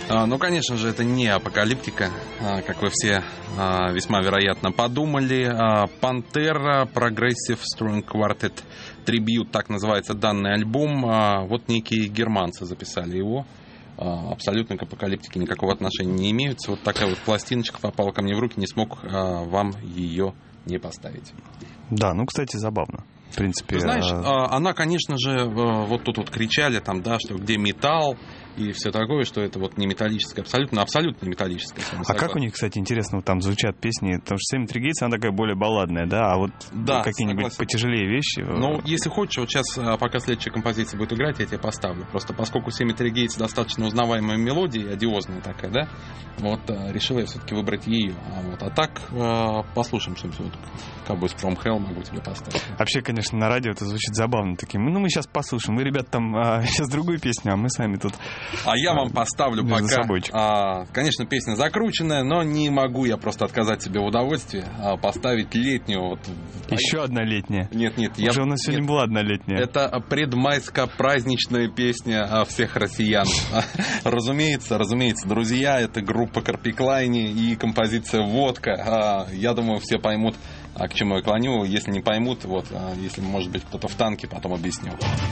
B: А, ну, конечно же, это не апокалиптика, а, как вы все а, весьма вероятно подумали. А, Пантера, Progressive String Quartet Tribute, так называется данный альбом. А, вот некие германцы записали его. А, абсолютно к апокалиптике никакого отношения не имеются. Вот такая вот пластиночка попала ко мне в руки, не смог а, вам ее не поставить.
C: Да, ну, кстати, забавно. В принципе,
B: Ты знаешь,
C: а...
B: она, конечно же, вот тут вот кричали, там, да, что где металл и все такое, что это вот не металлическое, абсолютно, абсолютно не металлическое.
C: А как у них, кстати, интересно, там звучат песни, потому что Cemetery Gates, она такая более балладная, да, а вот
B: да,
C: какие-нибудь
B: согласен.
C: Потяжелее вещи.
B: Ну, если хочешь, вот сейчас, пока следующая композиция будет играть, я тебе поставлю. Просто поскольку Cemetery Gates достаточно узнаваемая мелодия, одиозная такая, да, вот решил я все-таки выбрать ее. А, вот, а так, послушаем что-нибудь, Cowboys from Hell могу тебе поставить.
C: Вообще, конечно, на радио это звучит забавно таким. Ну, мы сейчас послушаем. Вы, ребят, там а, сейчас другую песню, а мы сами тут...
B: А я вам поставлю пока... А, конечно, песня закрученная, но не могу я просто отказать себе в удовольствии а, поставить летнюю. Вот.
C: Еще одна летняя.
B: Нет, нет.
C: Уже
B: я...
C: у нас сегодня
B: нет.
C: была одна летняя.
B: Это предмайско-праздничная песня всех россиян. Разумеется, разумеется, друзья, это группа Карпиклайни и композиция «Водка». Я думаю, все поймут, к чему я клоню. Если не поймут, вот, если, может быть, кто-то в танке, потом объясню.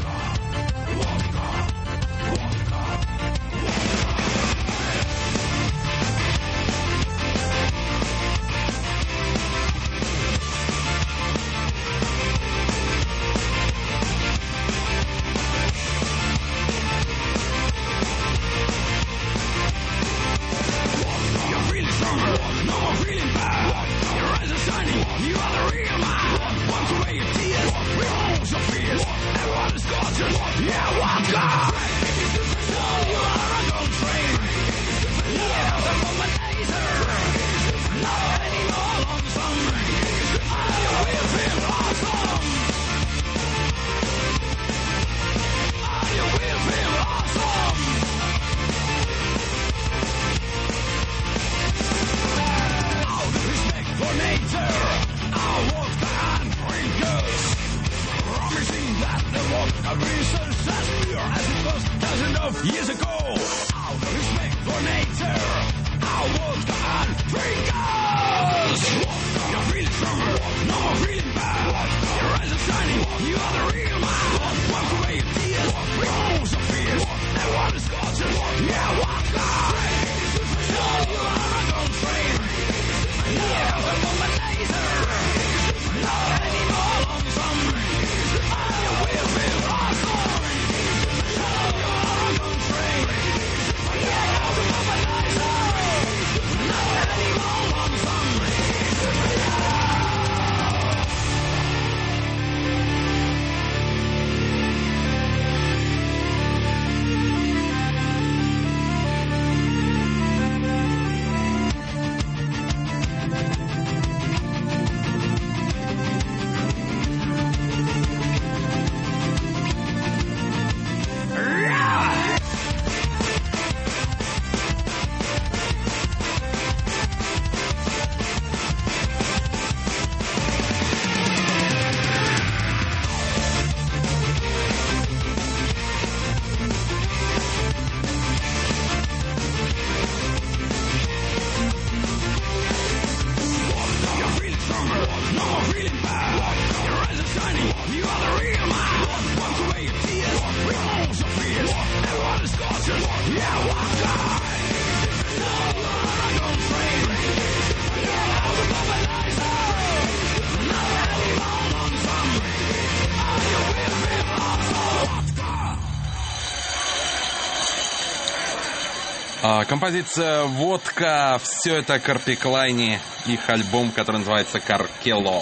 B: Композиция «Водка». Все это Карпиклайни. Их альбом, который называется «Каркело».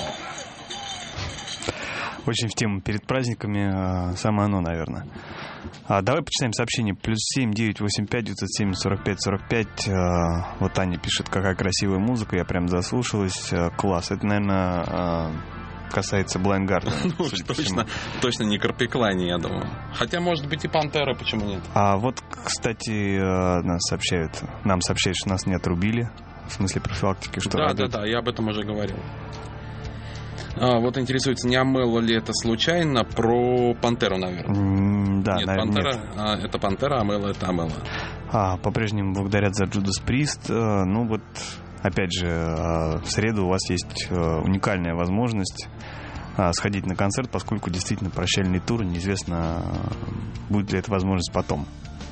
C: Очень в тему перед праздниками. Самое оно, наверное. А, давай почитаем сообщение. Плюс семь девять восемь пять девятьсот семь сорок пять сорок пять. А, вот Аня пишет, какая красивая музыка. Я прям заслушалась. А, класс. Это, наверное... А... касается Blind Guardian.
B: Ну, точно, точно не Карпиклайни, я думаю. Хотя, может быть, и Пантера, почему нет?
C: А вот, кстати, нас сообщают, нам сообщают, что нас не отрубили. В смысле профилактики, что
B: Да,
C: радует.
B: да, да, я об этом уже говорил. А, вот интересуется, не омыло ли это случайно про Пантеру, наверное?
C: Mm, да,
B: нет,
C: наверное,
B: Пантера,
C: нет.
B: А, это Пантера, Амела это Амела.
C: А, по-прежнему благодарят за Judas Priest. А, ну вот, опять же, а, в среду у вас есть а, уникальная возможность а, сходить на концерт, поскольку действительно прощальный тур, неизвестно, будет ли эта возможность потом.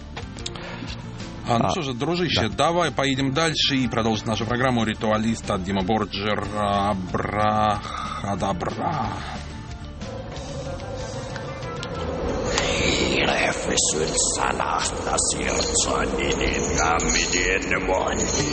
B: А, ну
C: А,
B: что же, дружище,
C: да.
B: давай поедем дальше и продолжим нашу программу «Ритуалиста» Дима Борджер «Абрахадабра».
A: Refesyn salahta sirtsani ningamidien moni.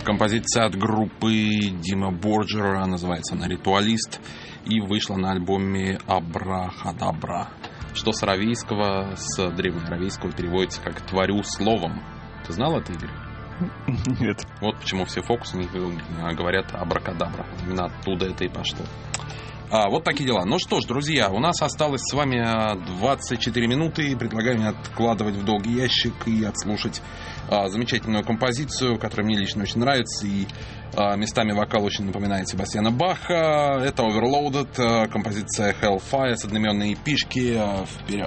B: Композиция от группы Дима Борджера, называется она «Ритуалист», и вышла на альбоме «Абрахадабра», что с аравийского, с древнеаравийского переводится как «творю словом». Ты знал это, Игорь?
C: Нет.
B: Вот почему все фокусники говорят «абракадабра». Именно оттуда это и пошло. А, вот такие дела. Ну что ж, друзья, у нас осталось с вами двадцать четыре минуты. Предлагаю не откладывать в долгий ящик и отслушать а, замечательную композицию, которая мне лично очень нравится. И а, местами вокал очень напоминает Себастьяна Баха. Это Overloaded, а, композиция Hellfire с одноименной эпишки. А, вперед!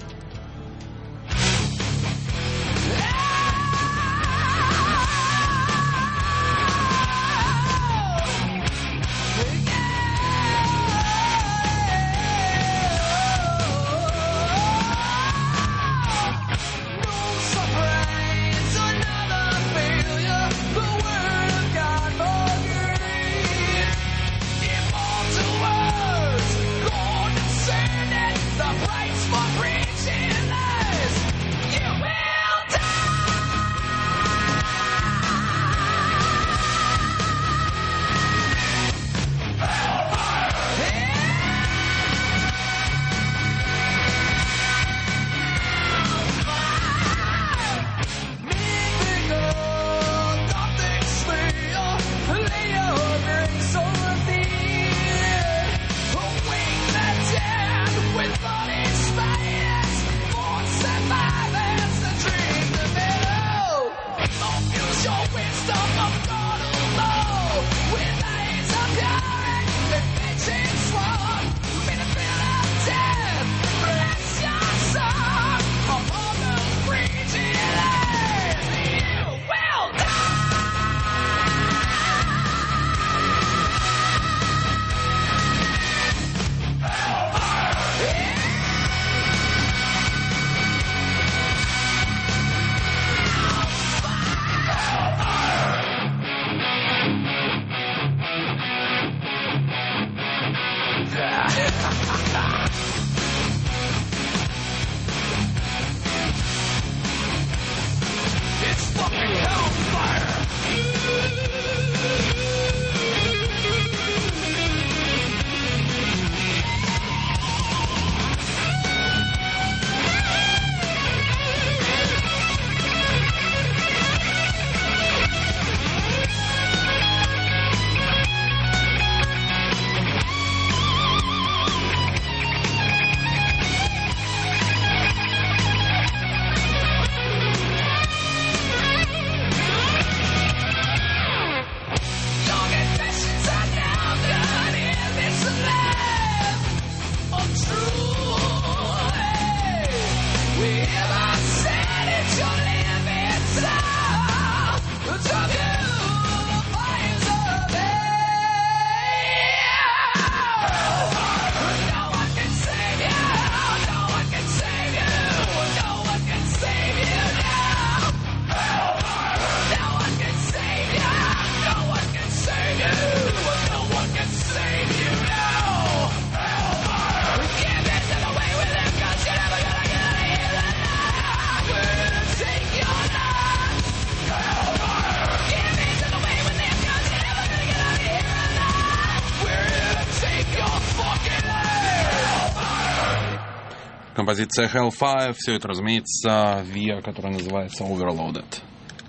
B: Композиция Hellfire, все это, разумеется, виа, которая называется Overloaded.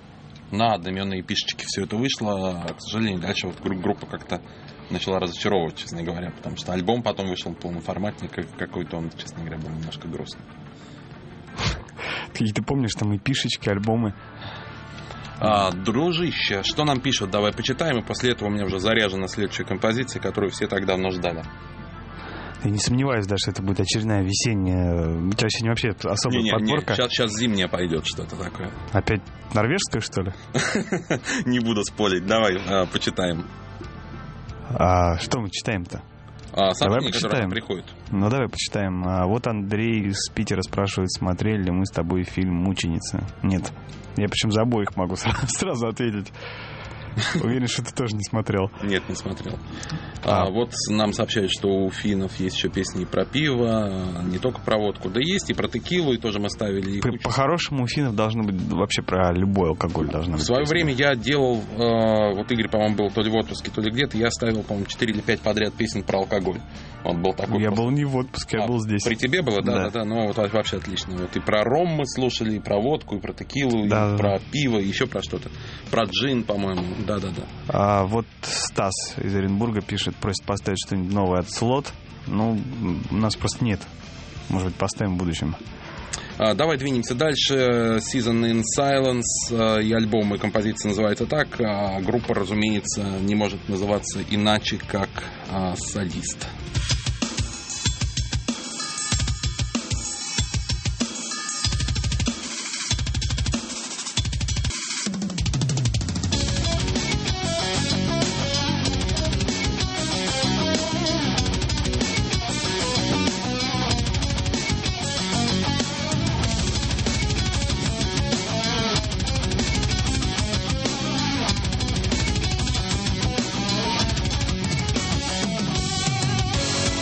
B: На одноименной эпишечке все это вышло. К сожалению, дальше вот группа как-то начала разочаровывать, честно говоря, потому что альбом потом вышел в полном формате, какой-то он, честно говоря, был немножко грустный.
C: Ты, ты помнишь, там эпишечки, альбомы?
B: А, дружище, что нам пишут? Давай почитаем, и после этого у меня уже заряжена следующая композиция, которую все так давно ждали.
C: Я не сомневаюсь, да, что это будет очередная весенняя. У тебя сегодня вообще особая не, не, подборка.
B: Не, сейчас, сейчас зимняя пойдет что-то такое.
C: Опять норвежская, что ли?
B: Не буду спорить. Давай почитаем.
C: А что мы читаем-то?
B: Давай почитаем. Приходит.
C: Ну давай почитаем. А вот Андрей из Питера спрашивает, смотрели ли мы с тобой фильм «Мученица». Нет. Я причем за обоих могу сразу ответить. Уверен, что ты тоже не смотрел.
B: Нет, не смотрел. А, а вот нам сообщают, что у финнов есть еще песни и про пиво, не только про водку, да есть и про текилу, и тоже мы ставили. И
C: по-хорошему у финнов должно быть вообще про любой алкоголь должна быть.
B: В свое
C: песня.
B: время я делал, э, вот Игорь, по-моему, был то ли в отпуске, то ли где-то, я ставил, по-моему, четыре или пять подряд песен про алкоголь. Он был такой.
C: Я
B: просто...
C: был не в отпуске, я
B: а,
C: был здесь.
B: При тебе было, да,
C: да,
B: да, да, ну вот вообще отлично. Вот и про ром мы слушали, и про водку, и про текилу,
C: да,
B: и
C: да.
B: про пиво, и еще про что-то. Про джин, по-моему, да-да-да.
C: А вот Стас из Оренбурга пишет, просит поставить что-нибудь новое от Слот. Ну, у нас просто нет. Может быть, поставим в будущем.
B: А, давай двинемся дальше. Season in Silence. А, и альбом, и композиция называется так. А группа, разумеется, не может называться иначе, как а, солист.
F: Thank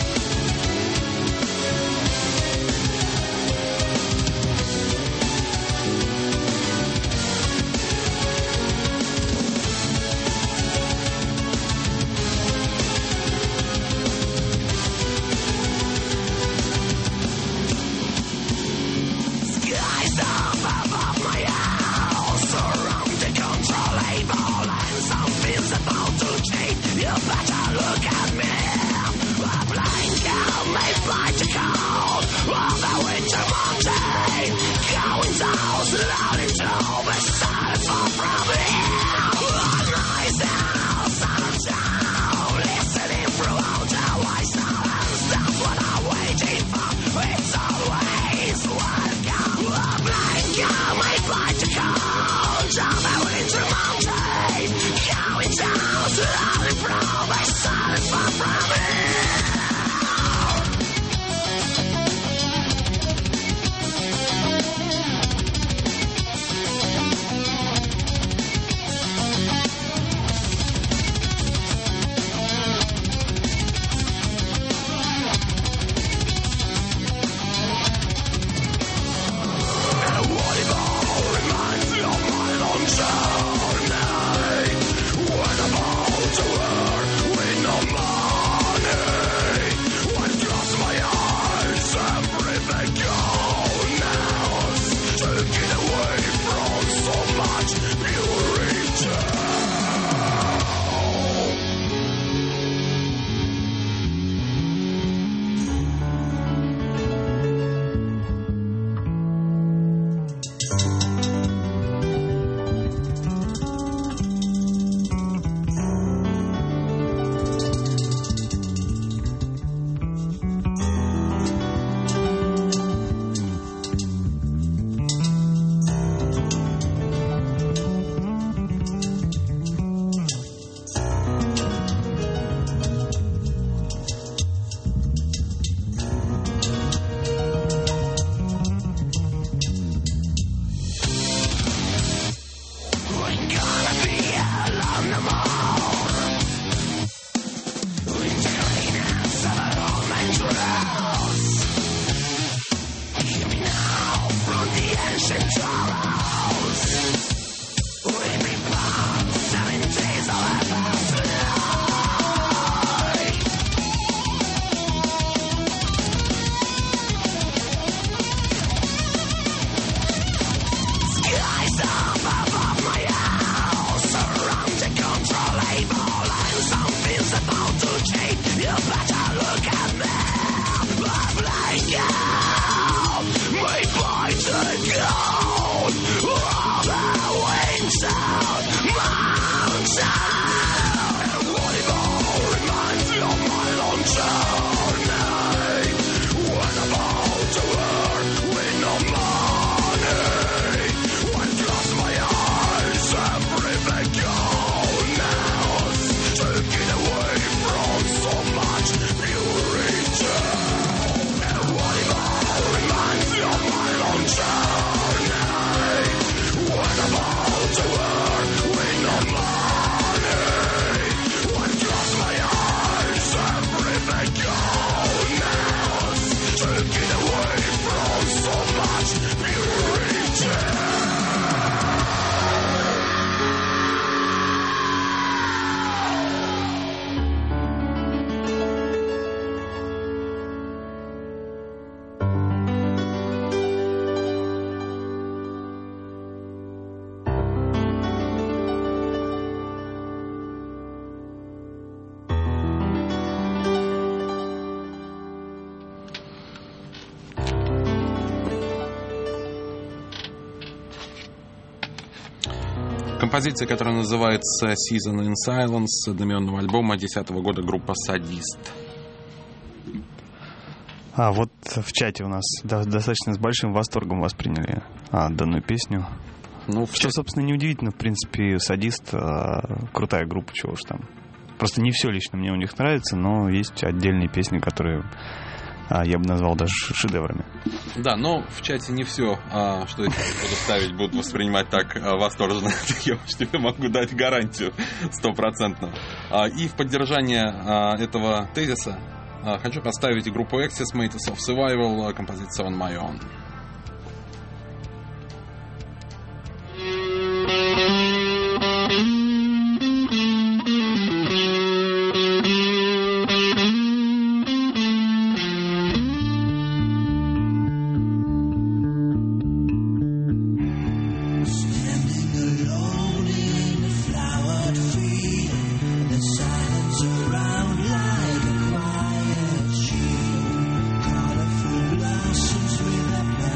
B: композиция, которая называется Season in Silence, одноименного альбома две тысячи десятого года, группа Садист.
C: А вот в чате у нас до- достаточно с большим восторгом восприняли а, данную песню.
B: Ну, в
C: Что, собственно, неудивительно, в принципе, Садист а, крутая группа, чего уж там. Просто не все лично мне у них нравится, но есть отдельные песни, которые а, я бы назвал даже шедеврами.
B: Да, но в чате не все, а, что я буду ставить, будут воспринимать так а, восторженно. Я уж тебе могу дать гарантию стопроцентно. А, и в поддержание а, этого тезиса а, хочу поставить группу Axis, Mates of Survival, композиция On My Own.
F: Colorful blossoms with a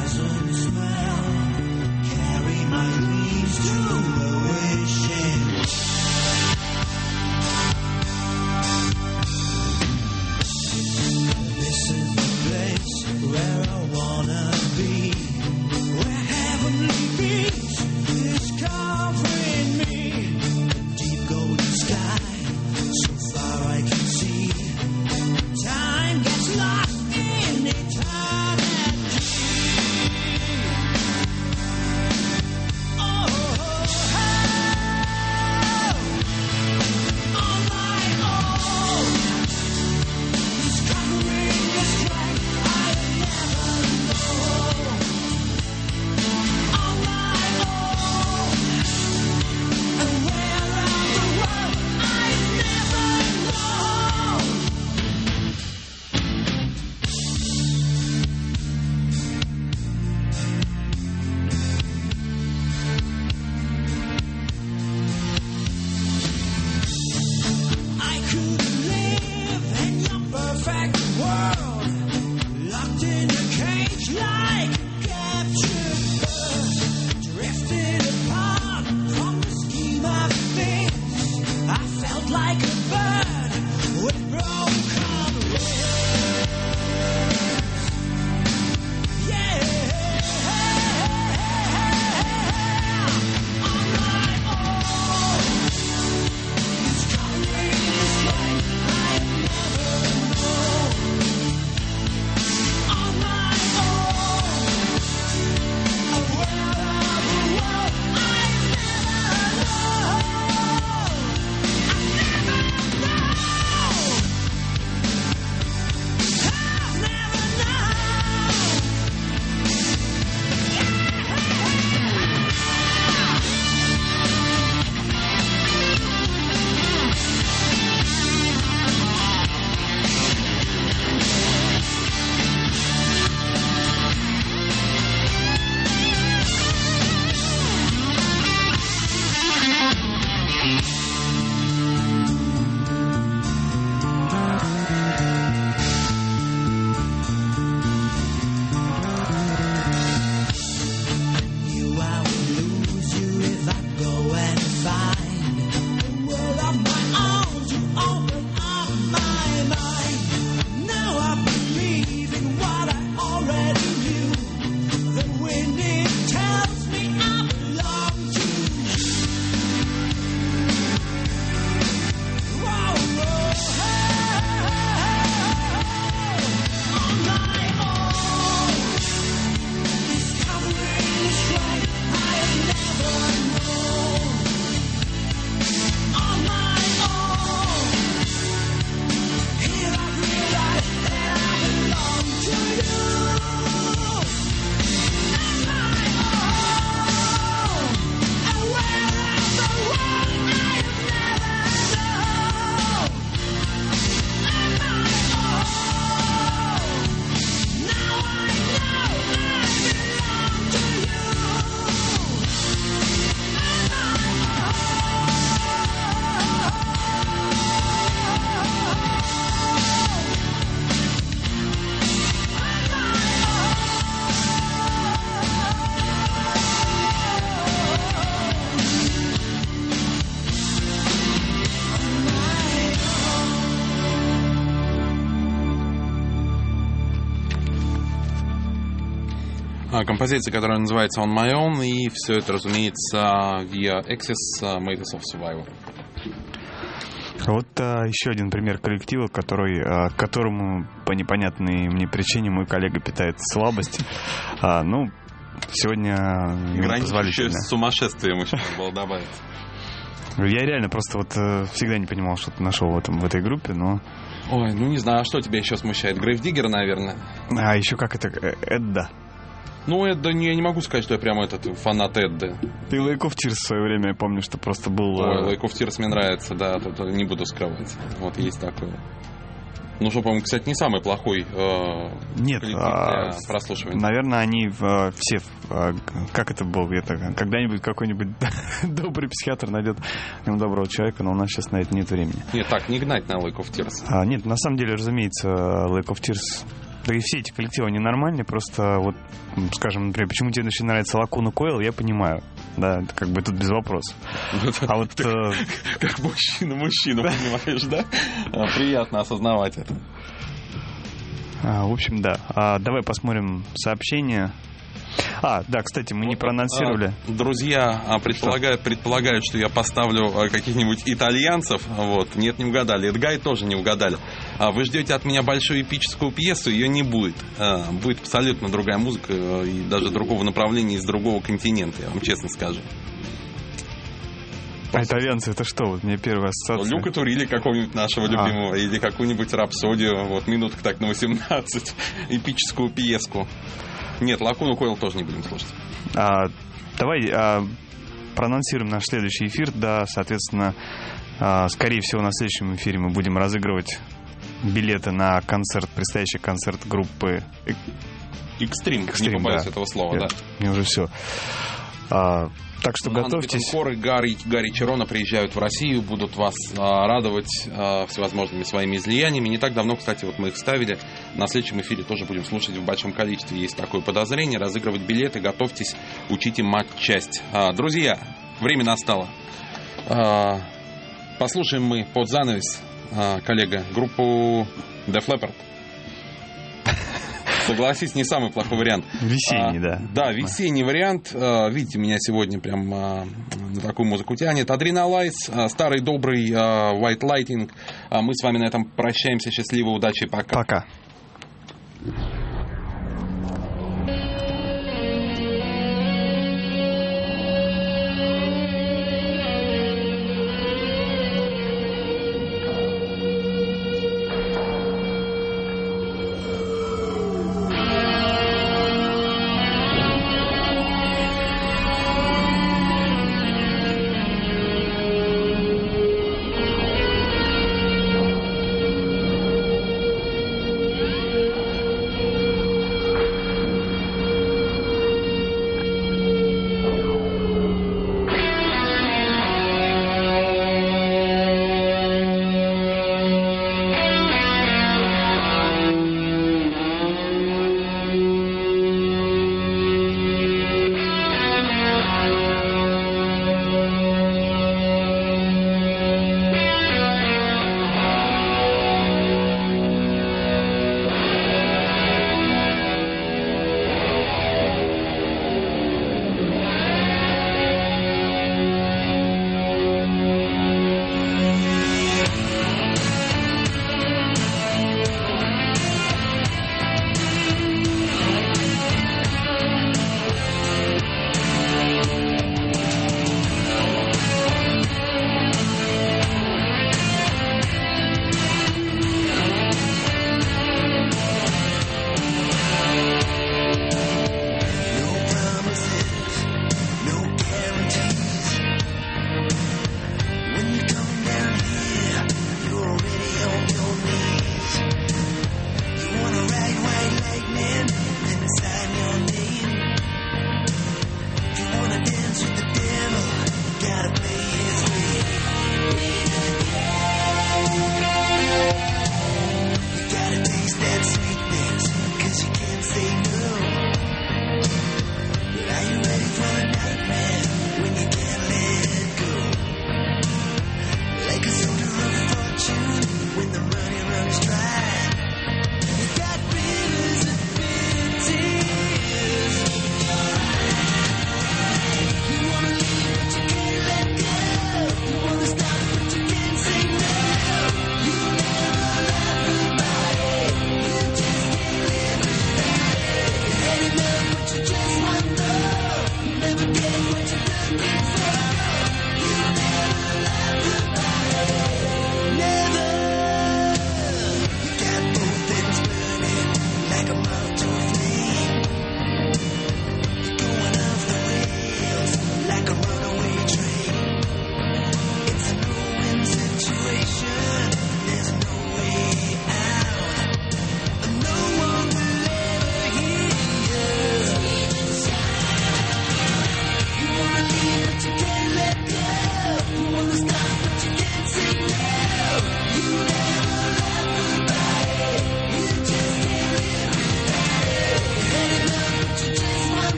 B: композиция, которая называется On My Own, и все это, разумеется, via Access Maidens of Survivor.
C: Вот а, еще один пример коллектива, который, а, к которому по непонятной мне причине мой коллега питает слабость. А, ну, сегодня ему позволительно.
B: С сумасшествием еще надо было добавить.
C: Я реально просто вот всегда не понимал, что ты нашел в, этом, в этой группе, но...
B: Ой, ну не знаю, а что тебя еще смущает? Грейвдиггер, наверное?
C: А еще как это? Эдда.
B: Ну, Эдда, я не могу сказать, что я прямо этот фанат Эдды.
C: Ты Lake of Tears в свое время, я помню, что просто был...
B: Ой, Lake of Tears мне нравится, да, тут не буду скрывать. Вот есть такое. Ну, что, по-моему, кстати, не самый плохой э,
C: Нет,
B: коллектив
C: а,
B: для прослушивания.
C: Наверное, они э, все... Э, как это было? Это, когда-нибудь какой-нибудь добрый психиатр найдет ему доброго человека, но у нас сейчас на это нет времени.
B: Нет, так, не гнать на Lake of Tears.
C: А, нет, на самом деле, разумеется, Lake of Tears... Да и все эти коллективы, они нормальные, просто вот, скажем, например, почему тебе начали нравиться Lacuna Coil, я понимаю. Да, это как бы тут без вопросов. А вот...
B: Как мужчина мужчину, понимаешь, да? Приятно осознавать это.
C: В общем, да. Давай посмотрим сообщение. А, да, кстати, мы не проанонсировали.
B: Друзья предполагают, предполагают, что я поставлю каких-нибудь итальянцев. Вот. Нет, не угадали. Эдгай тоже не угадали. Вы ждете от меня большую эпическую пьесу, ее не будет. Будет абсолютно другая музыка и даже другого направления из другого континента, я вам честно скажу.
C: А итальянцы, это что? Вот мне первая ассоциация.
B: Люка Турили какого-нибудь нашего любимого, а. или какую-нибудь рапсодию, вот, минуток так на восемнадцать, эпическую пьеску. Нет, Lacuna Coil тоже не будем слушать.
C: А, давай а, проанонсируем наш следующий эфир. Да, соответственно, а, скорее всего, на следующем эфире мы будем разыгрывать билеты на концерт, предстоящий концерт группы
B: Extreme, не побоюсь да. этого слова,
C: Я,
B: да.
C: Мне уже все. А, так что
B: Анна
C: готовьтесь.
B: Коры, Гарри, Гарри Черона приезжают в Россию, будут вас а, радовать а, всевозможными своими излияниями. Не так давно, кстати, вот мы их ставили. На следующем эфире тоже будем слушать в большом количестве. Есть такое подозрение. Разыгрывать билеты, готовьтесь, учите матчасть. А, друзья, время настало. А, послушаем мы под занавес, а, коллега, группу Def Leppard. Согласись, не самый плохой вариант.
C: Весенний,
B: а,
C: да.
B: Да, весенний вариант. А, видите, меня сегодня прям а, на такую музыку тянет. Adrenalize, а, старый добрый а, White Lightning. А, мы с вами на этом прощаемся. Счастливо, удачи, пока.
C: Пока.